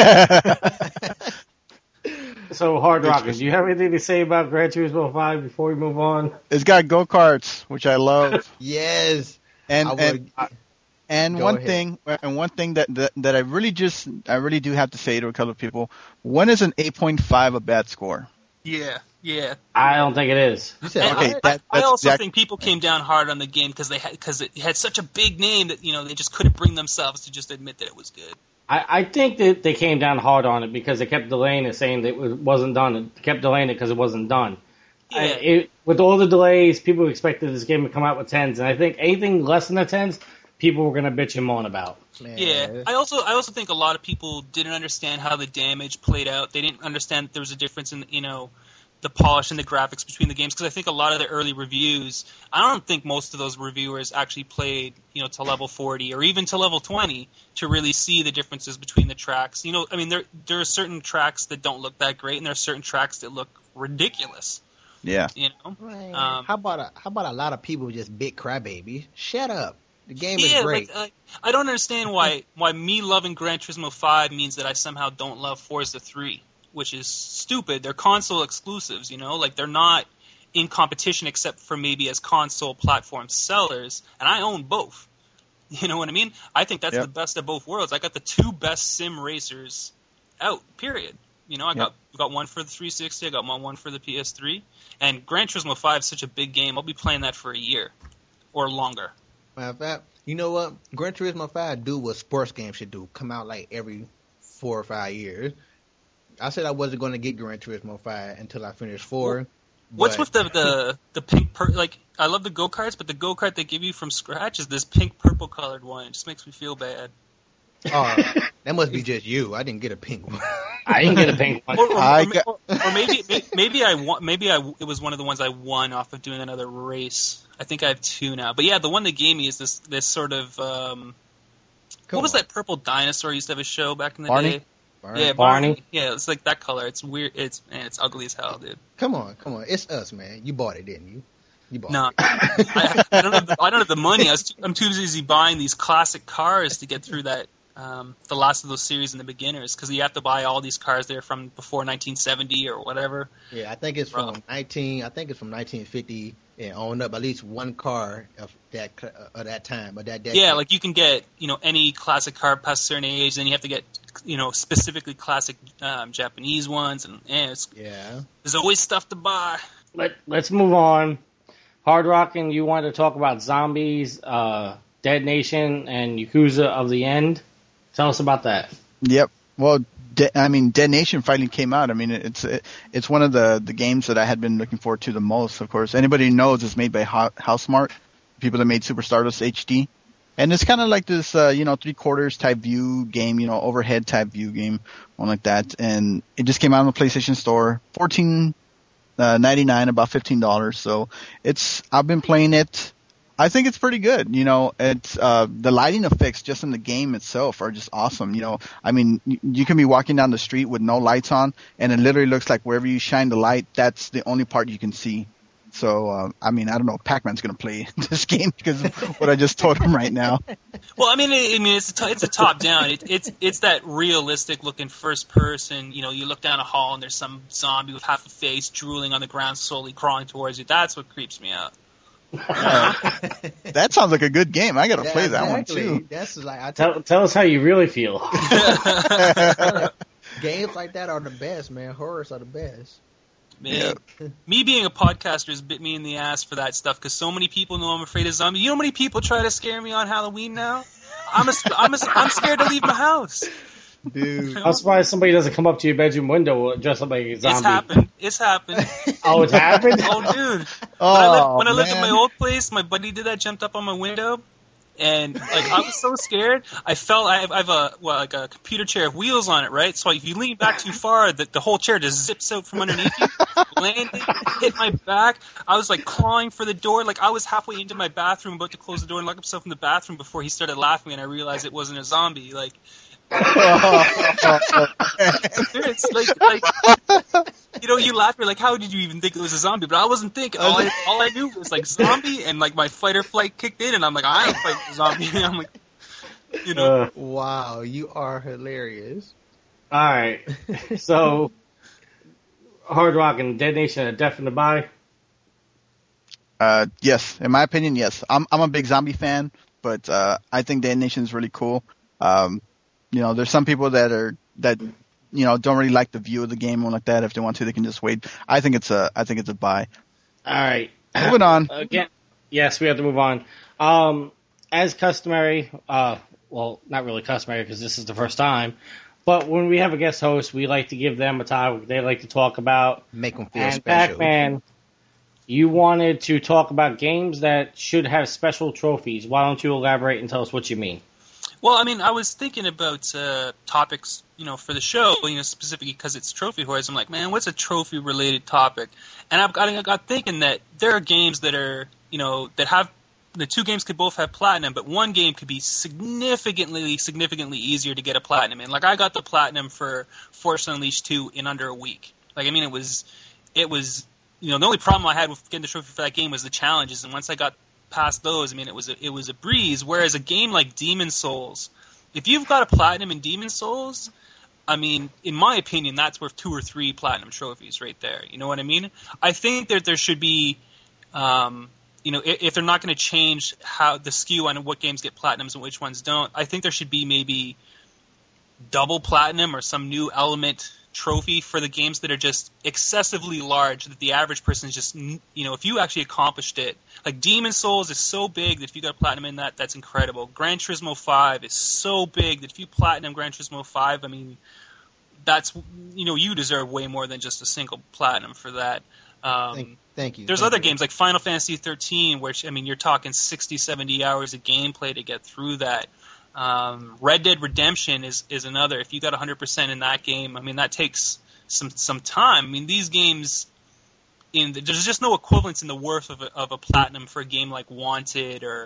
Speaker 3: So, Hard Rockers, do you have anything to say about Gran Turismo 5 before we move on?
Speaker 1: It's got go-karts, which I love.
Speaker 4: Yes.
Speaker 1: And one thing that I really do have to say to a couple of people, when is an 8.5 a bad score?
Speaker 5: Yeah.
Speaker 3: I don't think it is.
Speaker 5: I also think people came down hard on the game because it had such a big name that they just couldn't bring themselves to just admit that it was good.
Speaker 3: I think that they came down hard on it because they kept delaying it, saying that it wasn't done. They kept delaying it because it wasn't done.
Speaker 5: Yeah.
Speaker 3: With all the delays, people expected this game to come out with 10s, and I think anything less than the 10s, people were going to bitch and moan about.
Speaker 4: Man.
Speaker 5: Yeah, I also think a lot of people didn't understand how the damage played out. They didn't understand that there was a difference in the polish and the graphics between the games, because I think a lot of the early reviews, I don't think most of those reviewers actually played, to level 40 or even to level 20 to really see the differences between the tracks. I mean, there are certain tracks that don't look that great, and there are certain tracks that look ridiculous.
Speaker 1: Yeah.
Speaker 4: Right. How about a lot of people just big crybaby? Shut up. The game is great.
Speaker 5: I don't understand why me loving Gran Turismo 5 means that I somehow don't love Forza 3. Which is stupid. They're console exclusives, they're not in competition except for maybe as console platform sellers, and I own both. You know what I mean? I think that's the best of both worlds. I got the two best sim racers out, period. I got one for the 360, I got one for the PS3, and Gran Turismo 5 is such a big game, I'll be playing that for a year or longer.
Speaker 4: Matter of fact, You know what? Gran Turismo 5 do what sports games should do. Come out like every 4 or 5 years. I said I wasn't going to get Gran Turismo 5 until I finished 4.
Speaker 5: What's
Speaker 4: but-
Speaker 5: with the pink like I love the go-karts, but the go-kart they give you from scratch is this pink purple colored one. It just makes me feel bad.
Speaker 4: Oh, that must be just you. I didn't get a pink one.
Speaker 3: I didn't get a pink one.
Speaker 5: Or maybe I won. It was one of the ones I won off of doing another race. I think I have 2 now. But yeah, the one they gave me is this sort of what was that purple dinosaur used to have a show back in the day? Yeah,
Speaker 3: Barney.
Speaker 5: Yeah, it's like that color. It's weird. It's ugly as hell, dude.
Speaker 4: Come on. It's us, man. You bought it, didn't you? You bought
Speaker 5: No,
Speaker 4: it.
Speaker 5: I don't have the money. I'm too busy buying these classic cars to get through that the last of those series in the beginners, because you have to buy all these cars there from before 1970 or whatever.
Speaker 4: Yeah, I think it's from 1950 and on up. At least one car of that time, but that decade.
Speaker 5: Yeah, like you can get any classic car past a certain age, then you have to get specifically classic Japanese ones, and there's always stuff to buy.
Speaker 3: Let's move on. Hard Rockin', you wanted to talk about Zombies, Dead Nation, and Yakuza of the End. Tell us about that.
Speaker 1: Yep. Well, Dead Nation finally came out. I mean, it's one of the games that I had been looking forward to the most. Of course, anybody who knows it's made by Housemart, people that made Super Stardust HD, and it's kind of like this 3/4 type view game, overhead type view game, one like that. And it just came out on the PlayStation Store, $14.99, about $15. So I've been playing it. I think it's pretty good. It's the lighting effects just in the game itself are just awesome. I mean, you can be walking down the street with no lights on, and it literally looks like wherever you shine the light, that's the only part you can see. So, I don't know if Pac-Man's going to play this game because of what I just told him right now.
Speaker 5: Well, it's a top down. It's that realistic looking first person. You look down a hall and there's some zombie with half a face drooling on the ground, slowly crawling towards you. That's what creeps me out.
Speaker 1: That sounds like a good game. I got to play that one too.
Speaker 4: That's like
Speaker 3: Tell us how you really feel.
Speaker 4: Games like that are the best, man. Horrors are the best.
Speaker 5: Man, me being a podcaster has bit me in the ass for that stuff because so many people know I'm afraid of zombies. You know how many people try to scare me on Halloween now? I'm scared to leave my house.
Speaker 4: Dude.
Speaker 3: I'm surprised somebody doesn't come up to your bedroom window dressed up like a zombie.
Speaker 5: It's happened.
Speaker 3: Oh, it's happened?
Speaker 5: Oh, dude.
Speaker 1: Oh,
Speaker 5: when I lived in my old place, my buddy did that, jumped up on my window, and I was so scared. I felt I have a computer chair with wheels on it, right? So if you lean back too far, the whole chair just zips out from underneath you, landed, hit my back. I was clawing for the door, I was halfway into my bathroom, about to close the door and lock himself in the bathroom before he started laughing, and I realized it wasn't a zombie. You laugh. You're like, how did you even think it was a zombie? But I wasn't thinking. All I knew was zombie, and my fight or flight kicked in, and I'm like, I ain't fighting a zombie. I'm like,
Speaker 4: Wow, you are hilarious.
Speaker 3: All right. So, Hard Rock and Dead Nation are definitely buy.
Speaker 1: Yes, in my opinion, yes. I'm a big zombie fan, but I think Dead Nation is really cool. There's some people that don't really like the view of the game or like that. If they want to, they can just wait. I think it's a buy.
Speaker 3: All right.
Speaker 1: Moving on.
Speaker 3: Again, yes, we have to move on. As customary, well, not really customary because this is the first time, but when we have a guest host, we like to give them a topic they like to talk about.
Speaker 4: Make them feel
Speaker 3: and
Speaker 4: special.
Speaker 3: Pac-Man, you wanted to talk about games that should have special trophies. Why don't you elaborate and tell us what you mean?
Speaker 5: Well, I was thinking about topics, for the show, specifically because it's Trophy Horse. I'm like, man, what's a trophy-related topic? And I got thinking that there are games that are, that have the 2 games could both have platinum, but one game could be significantly easier to get a platinum in. I got the platinum for Force Unleashed 2 in under a week. It was, the only problem I had with getting the trophy for that game was the challenges, and once I got past those, it was a breeze. Whereas a game like Demon's Souls, if you've got a platinum in Demon's Souls, in my opinion, that's worth 2 or 3 platinum trophies right there. You know what I mean? I think that there should be, if they're not going to change how the skew on what games get platinums and which ones don't, I think there should be maybe double platinum or some new element trophy for the games that are just excessively large that the average person is just, if you actually accomplished it, Like Demon Souls is so big that if you got platinum in that, that's incredible. Gran Turismo 5 is so big that if you platinum Gran Turismo 5, I mean, that's, you deserve way more than just a single platinum for that.
Speaker 4: Thank you.
Speaker 5: There's other games like Final Fantasy 13, which, I mean, you're talking 60, 70 hours of gameplay to get through that. Red Dead Redemption is another. If you got 100% in that game, I mean, that takes some time. I mean, these games, there's just no equivalence in the worth of a platinum for a game like Wanted or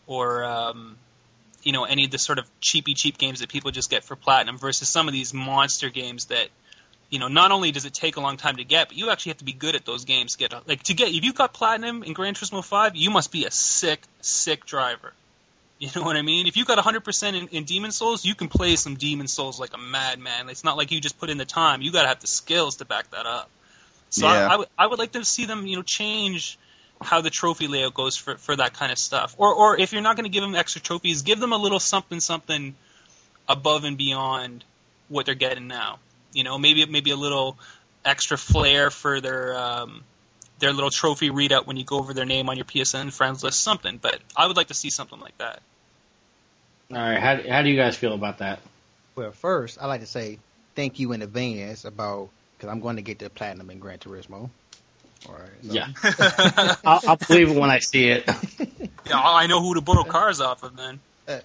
Speaker 5: any of the sort of cheap games that people just get for platinum versus some of these monster games that, not only does it take a long time to get, but you actually have to be good at those games to get. If you got platinum in Gran Turismo 5, you must be a sick driver. You know what I mean? If you got 100% in Demon Souls, you can play some Demon Souls like a madman. It's not like you just put in the time. You got to have the skills to back that up. So yeah. I would like to see them, change how the trophy layout goes for that kind of stuff. Or if you're not going to give them extra trophies, give them a little something above and beyond what they're getting now. Maybe a little extra flair for their little trophy readout when you go over their name on your PSN friends list, something. But I would like to see something like that.
Speaker 3: All right, how do you guys feel about that?
Speaker 4: Well, first, I like to say thank you in advance because I'm going to get the platinum in Gran Turismo. All right. So.
Speaker 3: Yeah. I'll believe it when I see it.
Speaker 5: Yeah, I know who to borrow cars off of, man.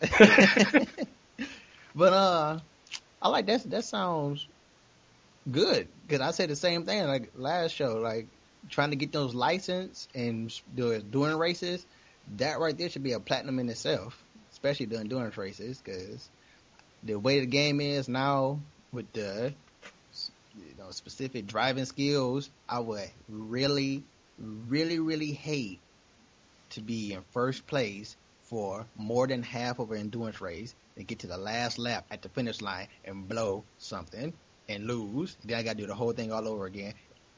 Speaker 4: But I like that. That sounds good because I said the same thing like last show, like trying to get those license and doing races. That right there should be a platinum in itself, especially the endurance races, because the way the game is now with the specific driving skills, I would really, really, really hate to be in first place for more than half of an endurance race and get to the last lap at the finish line and blow something and lose. Then I got to do the whole thing all over again.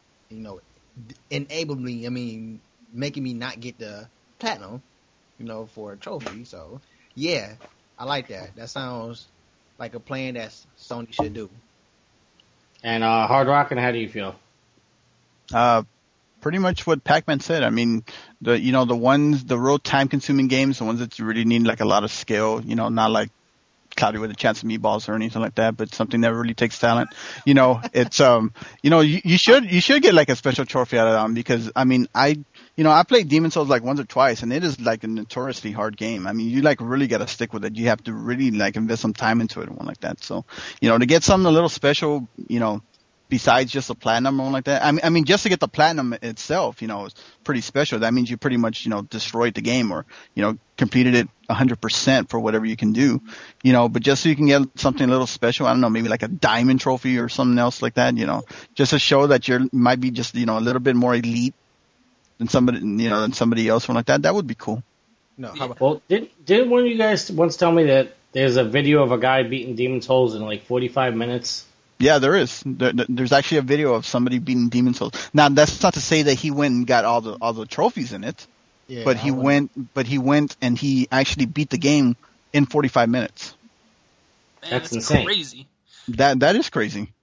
Speaker 4: Making me not get the platinum, for a trophy. So, yeah, I like that. That sounds like a plan that Sony should do.
Speaker 3: And Hard Rock, and how do you feel?
Speaker 1: Pretty much what Pac-Man said. I mean, the real time-consuming games, the ones that you really need like a lot of skill, not like Cloudy with a Chance of Meatballs or anything like that, but something that really takes talent. It's you should get like a special trophy out of them because I mean I played Demon Souls like once or twice and it is like a notoriously hard game. I mean you like really got to stick with it. You have to really like invest some time into it and one like that. So to get something a little special, besides just a platinum or something like that. I mean, just to get the platinum itself, is pretty special. That means you pretty much, destroyed the game or, completed it 100% for whatever you can do, but just so you can get something a little special, I don't know, maybe like a diamond trophy or something else like that, just to show that might be just, a little bit more elite than somebody else or like that. That would be cool.
Speaker 4: No,
Speaker 3: well, didn't one of you guys once tell me that there's a video of a guy beating Demon Souls in like 45 minutes?
Speaker 1: Yeah, there is. There's actually a video of somebody beating Demon Souls. Now, that's not to say that he went and got all the trophies in it, yeah, but he went and he actually beat the game in 45 minutes.
Speaker 5: Man,
Speaker 3: that's insane.
Speaker 5: Crazy.
Speaker 1: That is crazy.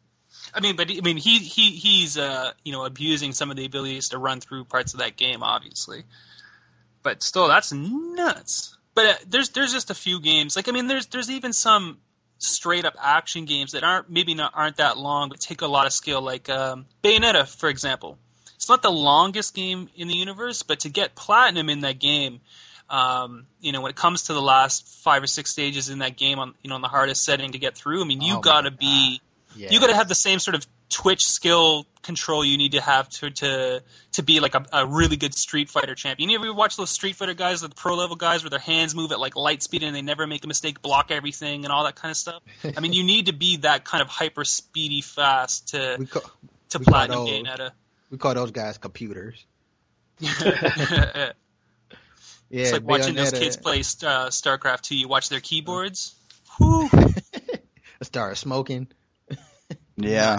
Speaker 5: He's abusing some of the abilities to run through parts of that game, obviously. But still, that's nuts. But there's just a few games. Like, I mean, there's even some straight up action games that aren't that long but take a lot of skill, like Bayonetta, for example. It's not the longest game in the universe, but to get platinum in that game, when it comes to the last 5 or 6 stages in that game on the hardest setting to get through, I mean you gotta have the same sort of twitch skill control you need to have to be like a really good Street Fighter champion. You ever watch those Street Fighter guys, the pro level guys, where their hands move at like light speed and they never make a mistake, block everything and all that kind of stuff? I mean, you need to be that kind of hyper speedy fast to platinum Bayonetta.
Speaker 4: We call those guys computers.
Speaker 5: Yeah, it's like watching those
Speaker 4: Bayonetta.
Speaker 5: kids play StarCraft 2. You watch their keyboards. Whew.
Speaker 4: Start smoking.
Speaker 1: Yeah.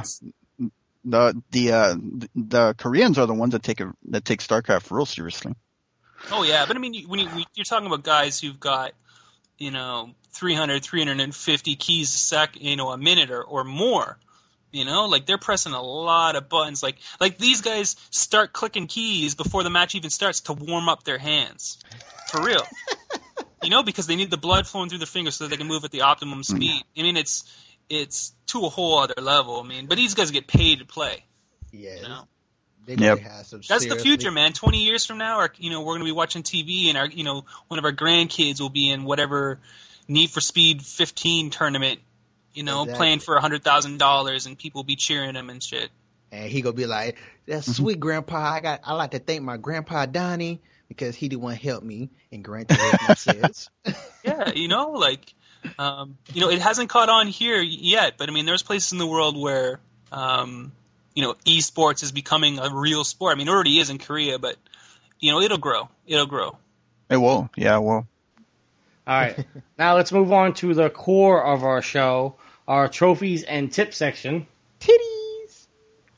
Speaker 1: The Koreans are the ones that take StarCraft real seriously.
Speaker 5: Oh yeah, but I mean, when you're talking about guys who've got 300, 350 keys a minute or more, You know, like they're pressing a lot of buttons. Like these guys start clicking keys before the match even starts to warm up their hands. For real. You know, because they need the blood flowing through their fingers so that they can move at the optimum speed. I mean, it's to a whole other level. I mean, but these guys get paid to play.
Speaker 4: Yeah.
Speaker 5: You know?
Speaker 4: They really have some
Speaker 5: That's the
Speaker 4: seriously-
Speaker 5: future, man. 20 years from now, we're going to be watching TV, and one of our grandkids will be in whatever Need for Speed 15 tournament,
Speaker 4: Exactly.
Speaker 5: playing for $100,000, and people will be cheering him and shit.
Speaker 4: And he gonna be like, "That's sweet, Grandpa. I like to thank my Grandpa Donnie because he the one help me in Gran Turismo 6."
Speaker 5: Yeah, it hasn't caught on here yet, but I mean, there's places in the world where, esports is becoming a real sport. I mean, it already is in Korea, but, it'll grow. It'll grow.
Speaker 1: It will. Yeah, it will.
Speaker 3: All right. Now let's move on to the core of our show, our trophies and tip section.
Speaker 4: Titties.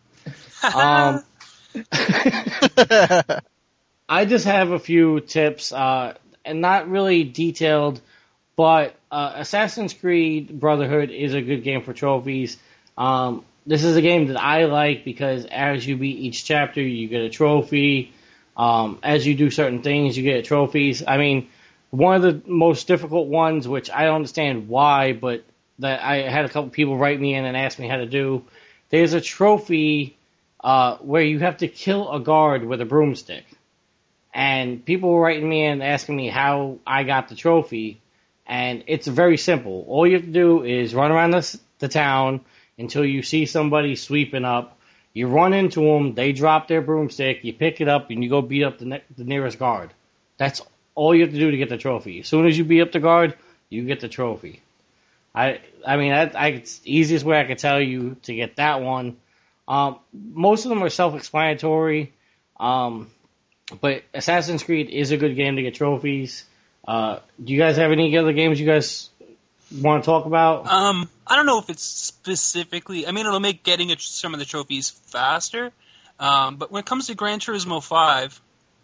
Speaker 3: I just have a few tips, and not really detailed, but Assassin's Creed Brotherhood is a good game for trophies. This is a game that I like because as you beat each chapter, you get a trophy. As you do certain things, you get trophies. I mean, one of the most difficult ones, which I don't understand why, but that I had a couple people write me in and ask me how to do. There's a trophy where you have to kill a guard with a broomstick. And people were writing me in asking me how I got the trophy. And it's very simple. All you have to do is run around the town until you see somebody sweeping up. You run into them, they drop their broomstick, you pick it up, and you go beat up the nearest guard. That's all you have to do to get the trophy. As soon as you beat up the guard, you get the trophy. It's the easiest way I could tell you to get that one. Most of them are self-explanatory, but Assassin's Creed is a good game to get trophies. Do you guys have any other games you guys want to talk about?
Speaker 5: I don't know if it's specifically. I mean, it'll make getting some of the trophies faster. But when it comes to Gran Turismo 5,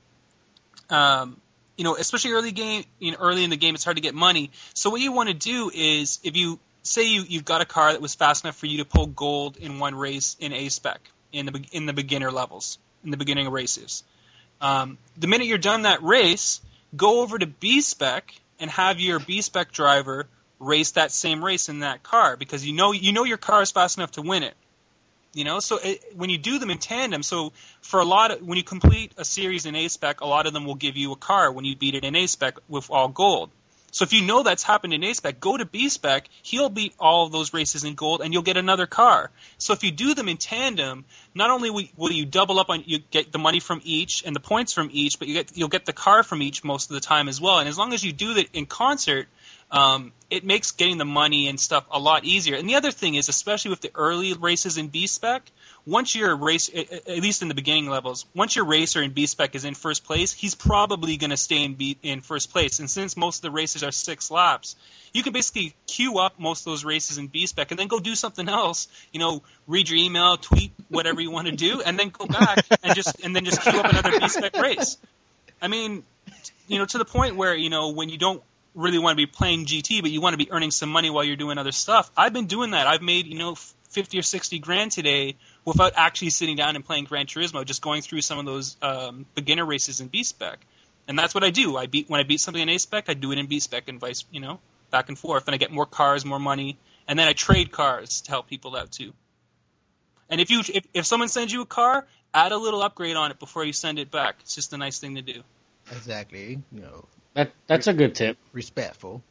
Speaker 5: especially early in the game, it's hard to get money. So what you want to do is, if you say you've got a car that was fast enough for you to pull gold in one race in A spec in the beginner levels, in the beginning races, the minute you're done that race, go over to B spec and have your B spec driver race that same race in that car, because you know your car is fast enough to win it. So when you do them in tandem, so for when you complete a series in A spec, a lot of them will give you a car when you beat it in A spec with all gold. So if you know that's happened in A spec, go to B spec, he'll beat all of those races in gold, and you'll get another car. So if you do them in tandem, not only will you double up on, you get the money from each and the points from each, but you'll get the car from each most of the time as well. And as long as you do that in concert, it makes getting the money and stuff a lot easier. And the other thing is, especially with the early races in B spec, once your race, at least in the beginning levels, once your racer in B spec is in first place, he's probably going to stay in first place. And since most of the races are 6 laps, you can basically queue up most of those races in B spec and then go do something else. Read your email, tweet, whatever you want to do, and then go back and then just queue up another B spec race. I mean, to the point where when you don't really want to be playing GT, but you want to be earning some money while you're doing other stuff. I've been doing that. I've made 50 or 60 grand today without actually sitting down and playing Gran Turismo, just going through some of those beginner races in B spec. And that's what I do. When I beat something in A spec, I do it in B spec and vice, back and forth. And I get more cars, more money, and then I trade cars to help people out too. And if someone sends you a car, add a little upgrade on it before you send it back. It's just a nice thing to do.
Speaker 4: Exactly.
Speaker 3: That's a good tip.
Speaker 4: Respectful.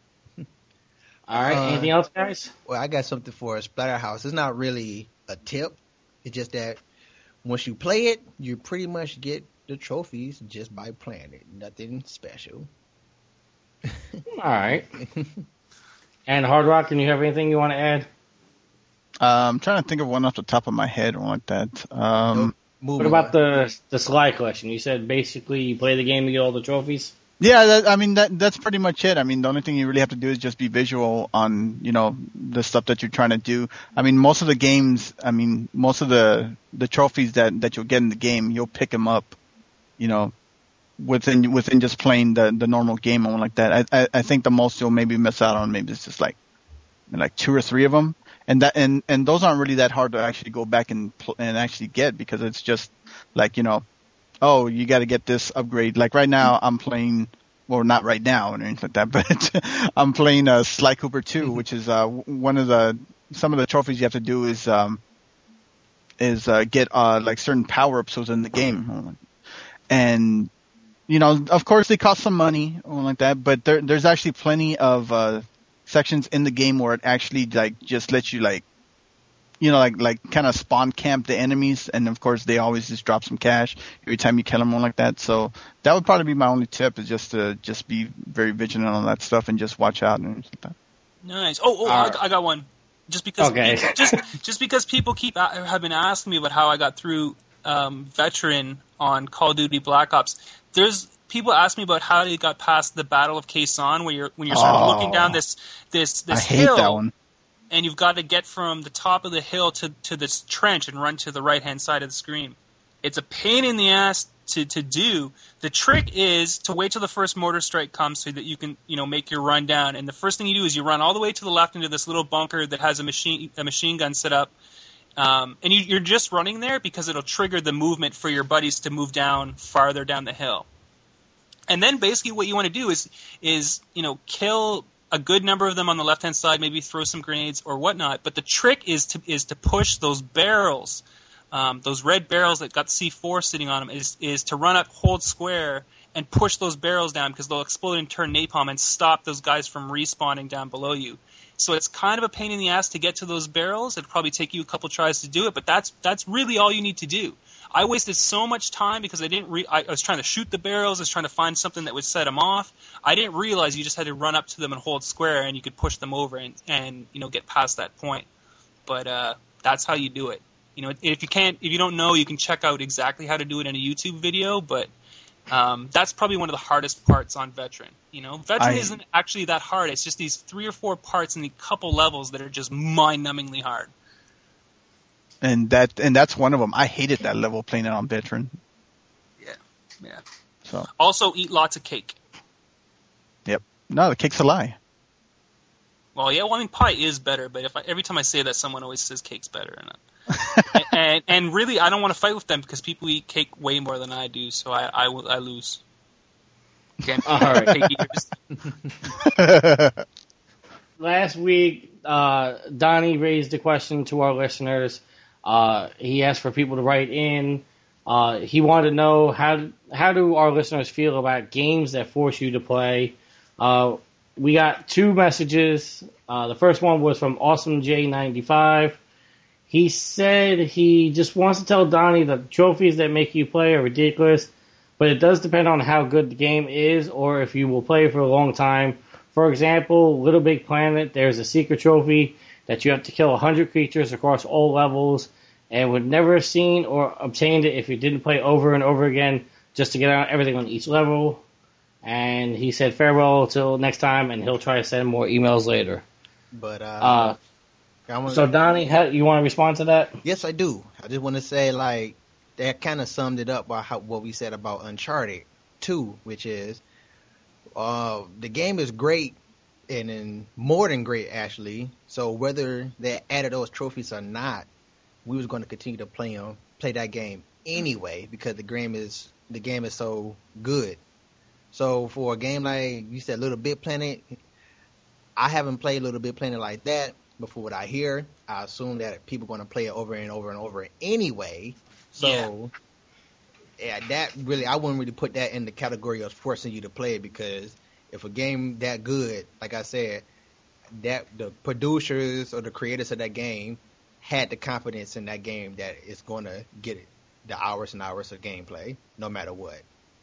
Speaker 3: All right. Anything else, guys?
Speaker 4: Well, I got something for Splatterhouse. It's not really a tip. It's just that once you play it, you pretty much get the trophies just by playing it. Nothing special.
Speaker 3: All right. And Hard Rock, can you have anything you want to add?
Speaker 1: I'm trying to think of one off the top of my head or like that.
Speaker 3: What about the Sly collection? You said basically you play the game to get all the trophies?
Speaker 1: Yeah, that's pretty much it. I mean, the only thing you really have to do is just be visual on, the stuff that you're trying to do. I mean, most of the games, most of the trophies that you'll get in the game, you'll pick them up, within just playing the normal game and like that. I think the most you'll maybe miss out on maybe it's just like 2 or 3 of them. and those aren't really that hard to actually go back and actually get, because it's just like, oh, you got to get this upgrade. Like right now, I'm playing. Well, not right now or anything like that, but I'm playing Sly Cooper 2, which is some of the trophies you have to do is get like certain power-ups in the game. And of course they cost some money or like that, but there's actually plenty of sections in the game where it actually like just lets you like kind of spawn camp the enemies, and of course they always just drop some cash every time you kill them or like that. So that would probably be my only tip, is just to be very vigilant on that stuff and just watch out and like that.
Speaker 5: Nice. I got one. Just because just because people have been asking me about how I got through Veteran on Call of Duty Black Ops. There's people ask me about how they got past the Battle of Khe Sanh, when you're sort of looking down this
Speaker 1: I hate
Speaker 5: hill.
Speaker 1: That one.
Speaker 5: And you've got to get from the top of the hill to this trench and run to the right-hand side of the screen. It's a pain in the ass to do. The trick is to wait till the first mortar strike comes so that you can, make your run down. And the first thing you do is you run all the way to the left into this little bunker that has a machine gun set up. And you're just running there because it'll trigger the movement for your buddies to move down farther down the hill. And then basically what you want to do is kill a good number of them on the left-hand side, maybe throw some grenades or whatnot. But the trick is to push those barrels, those red barrels that got C4 sitting on them, is to run up, hold square, and push those barrels down, because they'll explode and turn napalm and stop those guys from respawning down below you. So it's kind of a pain in the ass to get to those barrels. It'll probably take you a couple tries to do it, but that's really all you need to do. I wasted so much time because I was trying to shoot the barrels. I was trying to find something that would set them off. I didn't realize you just had to run up to them and hold square, and you could push them over and get past that point. But that's how you do it. If you don't know, you can check out exactly how to do it in a YouTube video. But that's probably one of the hardest parts on Veteran. Veteran isn't actually that hard. It's just these 3 or 4 parts in a couple levels that are just mind-numbingly hard.
Speaker 1: And that's one of them. I hated that level playing it on Veteran.
Speaker 5: Yeah.
Speaker 1: So
Speaker 5: also eat lots of cake.
Speaker 1: Yep. No, the cake's a lie.
Speaker 5: Well, yeah. Well, I mean, pie is better, but every time I say that, someone always says cake's better. And really, I don't want to fight with them because people eat cake way more than I do, so I lose. Again, all right. Cake eaters.
Speaker 3: Last week, Donnie raised a question to our listeners. He asked for people to write in. He wanted to know how do our listeners feel about games that force you to play. We got 2 messages. The first one was from AwesomeJ95. He said he just wants to tell Donnie that the trophies that make you play are ridiculous, but it does depend on how good the game is or if you will play for a long time. For example, Little Big Planet, there's a secret trophy that you have to kill 100 creatures across all levels, and would never have seen or obtained it if you didn't play over and over again just to get out everything on each level. And he said farewell till next time, and he'll try to send more emails later.
Speaker 4: But
Speaker 3: so Donnie, you want to respond to that?
Speaker 4: Yes, I do. I just want to say, like, that kind of summed it up by what we said about Uncharted 2, which is the game is great and more than great, actually. So whether they added those trophies or not, we was going to continue to play that game anyway, because the game is so good. So for a game like you said, Little Big Planet, I haven't played Little Big Planet like that, but for what I hear, I assume that people are going to play it over and over and over anyway. So yeah, that really, I wouldn't really put that in the category of forcing you to play it, because if a game that good, like I said, that the producers or the creators of that game had the confidence in that game that it's going to get the hours and hours of gameplay, no matter what.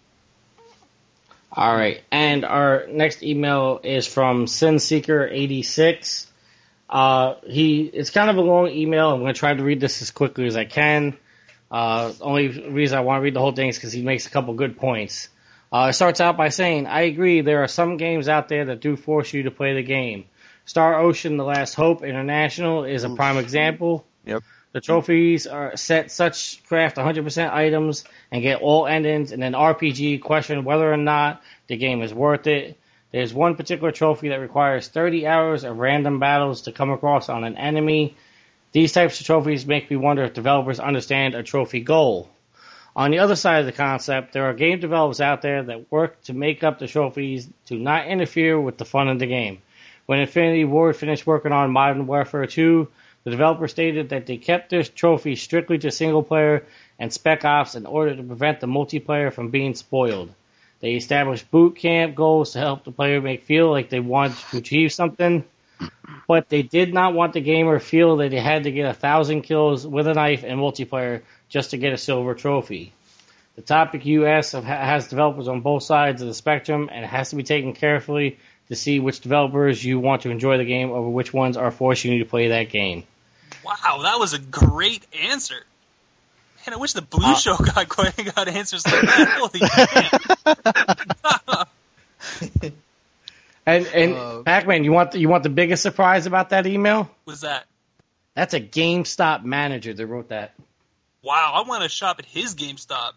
Speaker 3: All right, and our next email is from SinSeeker86. It's kind of a long email. I'm going to try to read this as quickly as I can. Only reason I want to read the whole thing is because he makes a couple good points. It starts out by saying, I agree, there are some games out there that do force you to play the game. Star Ocean: The Last Hope International is a prime example.
Speaker 1: Yep.
Speaker 3: The trophies are set such craft 100% items and get all endings, and then RPG question whether or not the game is worth it. There's one particular trophy that requires 30 hours of random battles to come across on an enemy. These types of trophies make me wonder if developers understand a trophy goal. On the other side of the concept, there are game developers out there that work to make up the trophies to not interfere with the fun of the game. When Infinity Ward finished working on Modern Warfare 2, the developer stated that they kept their trophies strictly to single player and Spec Ops in order to prevent the multiplayer from being spoiled. They established boot camp goals to help the player feel like they wanted to achieve something, but they did not want the gamer to feel that they had to get 1,000 kills with a knife in multiplayer just to get a silver trophy. The topic you asked has developers on both sides of the spectrum, and it has to be taken carefully to see which developers you want to enjoy the game over which ones are forcing you to play that game.
Speaker 5: Wow, that was a great answer. Man, I wish the Blue Show got answers like that. Holy man.
Speaker 3: And Pac-Man, you want the biggest surprise about that email?
Speaker 5: What's that?
Speaker 3: That's a GameStop manager that wrote that.
Speaker 5: Wow, I want to shop at his GameStop.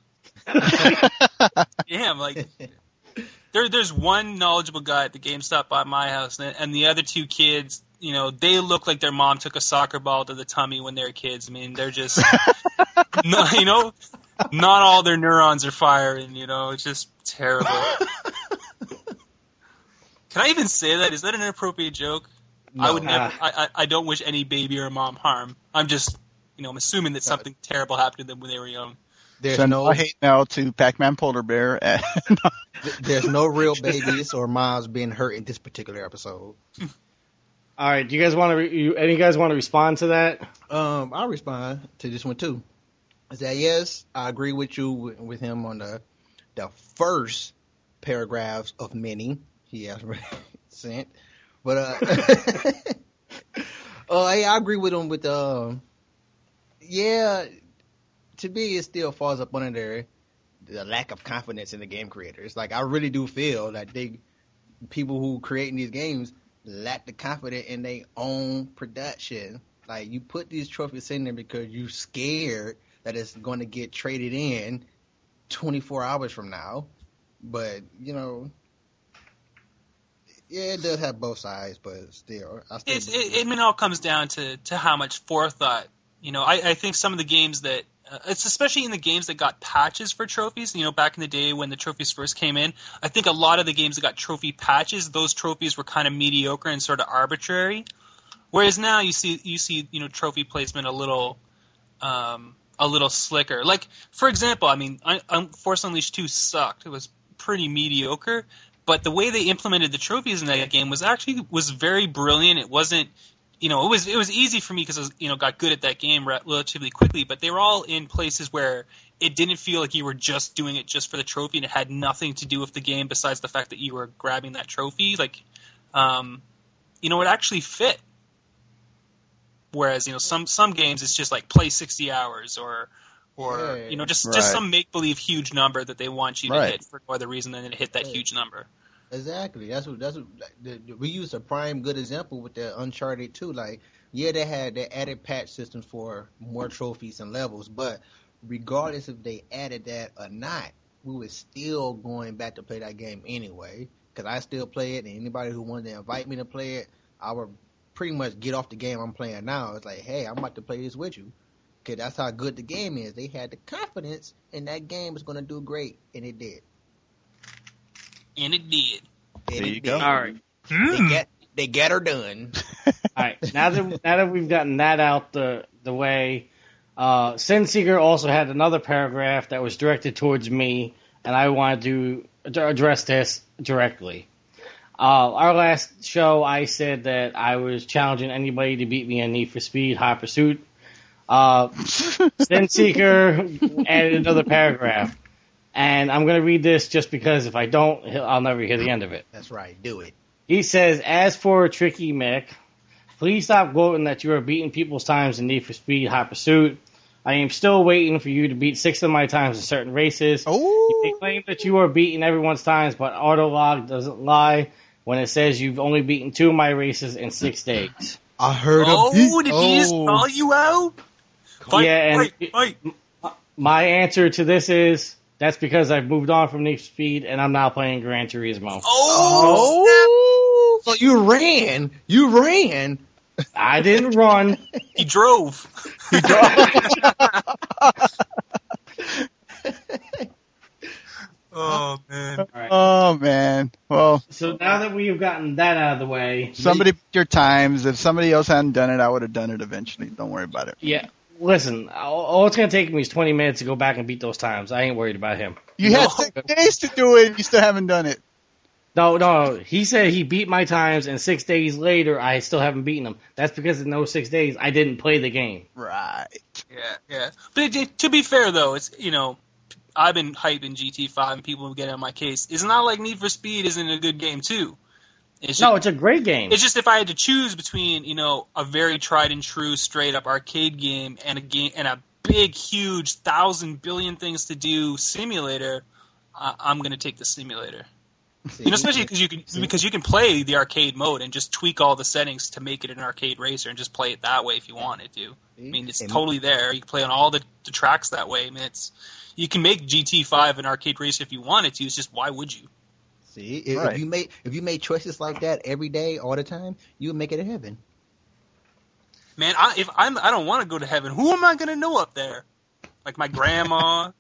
Speaker 5: Damn, like there's one knowledgeable guy at the GameStop by my house, and the other two kids, you know, they look like their mom took a soccer ball to the tummy when they were kids. I mean, they're just, you know, not all their neurons are firing. You know, it's just terrible. Can I even say that? Is that an inappropriate joke?
Speaker 4: No.
Speaker 5: I would never. I don't wish any baby or mom harm. I'm just, you know, I'm assuming that something terrible happened to them when they were young.
Speaker 1: Send no hate mail to Pac-Man Polar Bear.
Speaker 4: There's no real babies or moms being hurt in this particular episode.
Speaker 3: All right, do you guys want to? Any guys want to respond to that?
Speaker 4: I'll respond to this one too. Is that yes? I agree with you with him on the first paragraphs of many he has sent, but I agree with him with yeah. To me, it still falls up under the lack of confidence in the game creators. Like, I really do feel that people who creating these games lack the confidence in their own production. Like, you put these trophies in there because you're scared that it's going to get traded in 24 hours from now. But, you know, yeah, it does have both sides, but still.
Speaker 5: It all comes down to how much forethought. You know, I think some of the games that it's especially in the games that got patches for trophies. You know, back in the day when the trophies first came in, I think a lot of the games that got trophy patches, those trophies were kind of mediocre and sort of arbitrary. Whereas now you see you know, trophy placement a little slicker. Like, for example, I mean, Force Unleashed 2 sucked. It was pretty mediocre, but the way they implemented the trophies in that game was very brilliant. It wasn't. You know, it was easy for me because I was, got good at that game relatively quickly, but they were all in places where it didn't feel like you were just doing it just for the trophy and it had nothing to do with the game besides the fact that you were grabbing that trophy. Like, it actually fit. Whereas, some games it's just like play 60 hours or just some make-believe huge number that they want you to hit for no other reason than to hit that huge number.
Speaker 4: Exactly. That's what we used a prime good example with the Uncharted 2. Like, yeah, they added patch systems for more trophies and levels, but regardless if they added that or not, we were still going back to play that game anyway. Because I still play it, and anybody who wanted to invite me to play it, I would pretty much get off the game I'm playing now. It's like, hey, I'm about to play this with you. Because that's how good the game is. They had the confidence, and that game was going to do great, and it did.
Speaker 5: And it did.
Speaker 1: There you go.
Speaker 3: All right.
Speaker 4: They get her done.
Speaker 3: All right. Now that we've gotten that out the way, Sin Seeker also had another paragraph that was directed towards me, and I wanted to address this directly. Our last show, I said that I was challenging anybody to beat me in Need for Speed Hot Pursuit. Sin Seeker added another paragraph. And I'm going to read this just because if I don't, I'll never hear the end of it.
Speaker 4: That's right. Do it.
Speaker 3: He says, as for Tricky Mick, please stop quoting that you are beating people's times in Need for Speed Hot Pursuit. I am still waiting for you to beat 6 of my times in certain races.
Speaker 1: Oh.
Speaker 3: You may claim that you are beating everyone's times, but Autolog doesn't lie when it says you've only beaten 2 of my races in 6 days.
Speaker 4: I heard
Speaker 5: did he just call you out?
Speaker 3: My answer to this is, That's because I've moved on from Need for Speed and I'm now playing Gran Turismo.
Speaker 4: Oh, so you ran. You ran.
Speaker 3: I didn't run.
Speaker 5: He drove. Oh man.
Speaker 3: All right.
Speaker 1: Oh man. Well,
Speaker 3: So now that we've gotten that out of the way,
Speaker 1: somebody pick your times. If somebody else hadn't done it, I would have done it eventually. Don't worry about it.
Speaker 3: yeah. Listen, all it's gonna take me is 20 minutes to go back and beat those times. I ain't worried about him.
Speaker 1: You had 6 days to do it. You still haven't done it.
Speaker 3: No. He said he beat my times, and 6 days later, I still haven't beaten them. That's because in those 6 days, I didn't play the game.
Speaker 1: Right.
Speaker 5: Yeah. But to be fair though, it's I've been hyping GT5 and people get on my case. It's not like Need for Speed isn't a good game too.
Speaker 3: It's a great game.
Speaker 5: It's just if I had to choose between, a very tried and true straight up arcade game and a big, huge 1,000 billion things to do simulator, I'm gonna take the simulator. Especially because you can play the arcade mode and just tweak all the settings to make it an arcade racer and just play it that way if you wanted to. I mean, it's totally there. You can play on all the tracks that way. I mean, you can make GT5 an arcade racer if you wanted to. It's just why would you?
Speaker 4: See, if you made choices like that every day, all the time, you would make it a heaven.
Speaker 5: Man, I don't want to go to heaven. Who am I going to know up there? Like my grandma,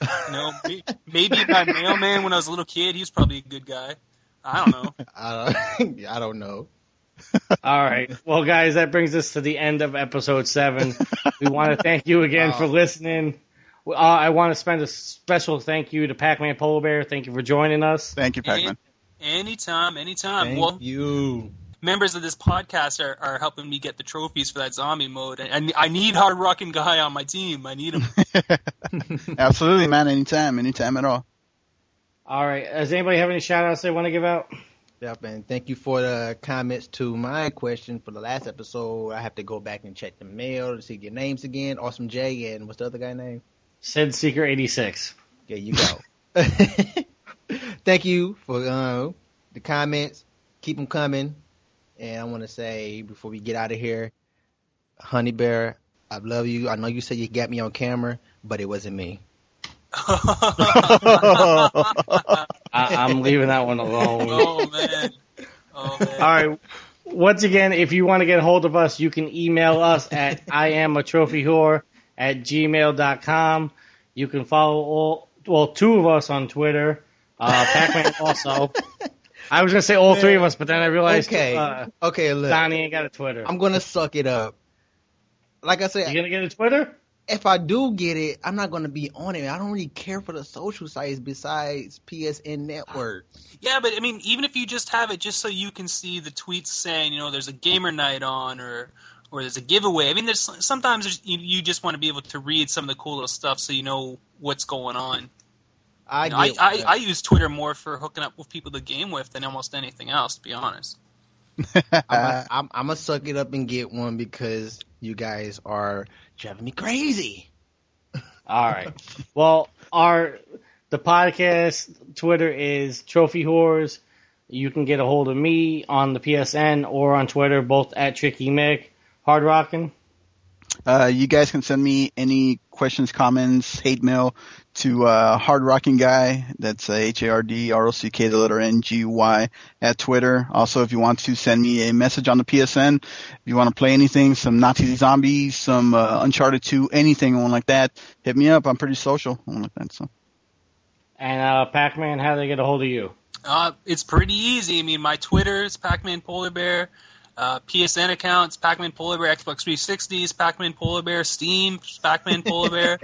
Speaker 5: maybe my mailman when I was a little kid. He was probably a good guy. I don't know.
Speaker 4: I don't know.
Speaker 3: All right. Well, guys, that brings us to the end of episode 7. We want to thank you again for listening. I want to spend a special thank you to Pac-Man Polar Bear. Thank you for joining us.
Speaker 1: Thank you, Pac-Man.
Speaker 5: Anytime.
Speaker 4: Thank you.
Speaker 5: Members of this podcast are helping me get the trophies for that zombie mode, and I need Hard Rockin' Guy on my team. I need him.
Speaker 1: Absolutely, man. Anytime at all.
Speaker 3: All right. Does anybody have any shout-outs they want to give out?
Speaker 4: Yep, and thank you for the comments to my question for the last episode. I have to go back and check the mail to see your names again. Awesome J, and what's the other guy name?
Speaker 3: Sid Seeker 86.
Speaker 4: There you go. Thank you for the comments. Keep them coming. And I want to say, before we get out of here, Honey Bear, I love you. I know you said you got me on camera, but it wasn't me.
Speaker 3: I'm leaving that one alone.
Speaker 5: Oh, man.
Speaker 3: All right. Once again, if you want to get a hold of us, you can email us at iamatrophywhore@gmail.com. You can follow two of us on Twitter. Pac-Man also. I was going to say all three of us, but then I realized
Speaker 4: okay, look.
Speaker 3: Donnie ain't got a Twitter.
Speaker 4: I'm going to suck it up. Like I said,
Speaker 3: you going to get a Twitter?
Speaker 4: If I do get it, I'm not going to be on it. I don't really care for the social sites besides PSN Network.
Speaker 5: Yeah, but I mean, even if you just have it just so you can see the tweets saying, there's a gamer night on or there's a giveaway. I mean, sometimes you just want to be able to read some of the cool little stuff so you know what's going on. I use Twitter more for hooking up with people to game with than almost anything else, to be honest.
Speaker 4: I'm going to suck it up and get one because you guys are driving me crazy.
Speaker 3: All right. Well, the podcast Twitter is Trophy Whores. You can get a hold of me on the PSN or on Twitter, both at Tricky Mick. Hard Rockin'.
Speaker 1: You guys can send me any questions, comments, hate mail to Hard Rocking Guy. That's HARDROCK, the letter NGY at Twitter. Also, if you want to send me a message on the PSN, if you want to play anything, some Nazi zombies, some Uncharted 2, anything like that, hit me up. I'm pretty social like that. So. And
Speaker 3: Pac-Man, how do they get a hold of you?
Speaker 5: It's pretty easy. I mean, my Twitter is Pac-Man Polar Bear. PSN accounts, Pac-Man Polar Bear, Xbox 360s, Pac-Man Polar Bear, Steam, Pac-Man Polar Bear.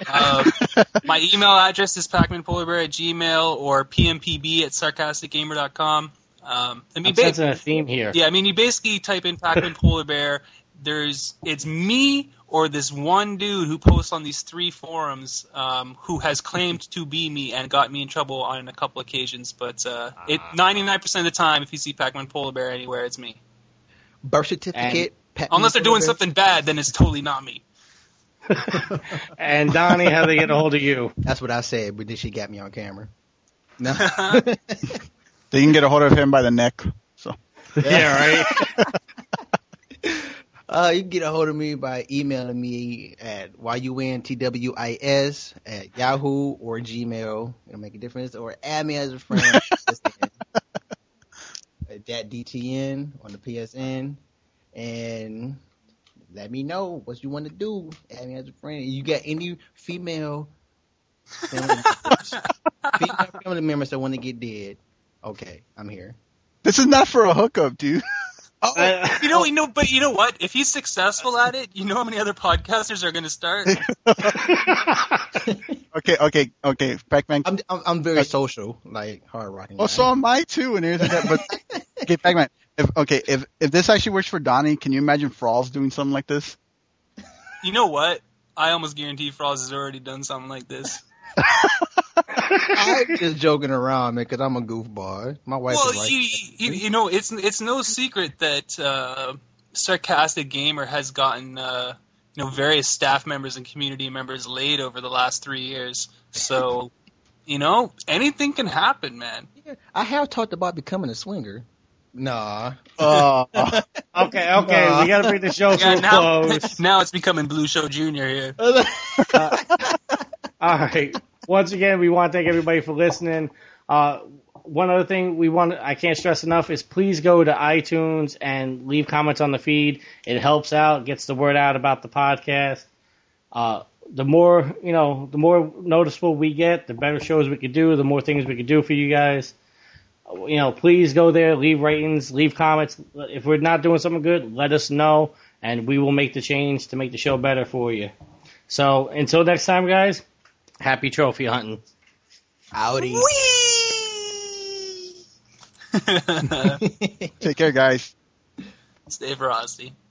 Speaker 5: My email address is pacmanpolarbear@gmail or pmpb@sarcasticgamer.com.
Speaker 3: I'm sensing a theme here.
Speaker 5: Yeah, I mean, you basically type in Pac-Man Polar Bear. It's me or this one dude who posts on these 3 forums who has claimed to be me and got me in trouble on a couple occasions. But 99% of the time, if you see Pac-Man Polar Bear anywhere, it's me.
Speaker 4: Birth certificate.
Speaker 5: Unless they're doing something bad, then it's totally not me.
Speaker 3: And Donnie, how they get a hold of you?
Speaker 4: That's what I said, but then she got me on camera. No.
Speaker 1: They can get a hold of him by the neck. So.
Speaker 3: Yeah, right.
Speaker 4: You can get a hold of me by emailing me at yuntwis@yahoo or Gmail. It'll make a difference. Or add me as a friend. That DTN on the PSN. And let me know what you want to do. Add me as a friend. You got any female family members that want to get dead? Okay, I'm here.
Speaker 1: This is not for a hookup, dude.
Speaker 5: But you know what? If he's successful at it, you know how many other podcasters are going to start?
Speaker 1: Okay, Pac-Man.
Speaker 4: I'm very social, like hard rocking.
Speaker 1: Well, so am I too, and everything like that. But okay, Pac-Man. If this actually works for Donnie, can you imagine Frawls doing something like this?
Speaker 5: You know what? I almost guarantee Frost has already done something like this.
Speaker 4: I'm just joking around, man, because I'm a goofball. My wife is like,
Speaker 5: it's no secret that Sarcastic Gamer has gotten various staff members and community members laid over the last 3 years. So, anything can happen, man.
Speaker 4: Yeah, I have talked about becoming a swinger. Nah.
Speaker 3: Okay, we gotta bring the show to a close.
Speaker 5: Now it's becoming Blue Show Junior here.
Speaker 3: All right. Once again, we want to thank everybody for listening. One other thing I can't stress enough is please go to iTunes and leave comments on the feed. It helps out, gets the word out about the podcast. The more noticeable we get, the better shows we could do, the more things we could do for you guys. Please go there, leave ratings, leave comments. If we're not doing something good, let us know, and we will make the change to make the show better for you. So until next time, guys, happy trophy hunting.
Speaker 4: Howdy.
Speaker 1: Take care, guys.
Speaker 5: Stay frosty.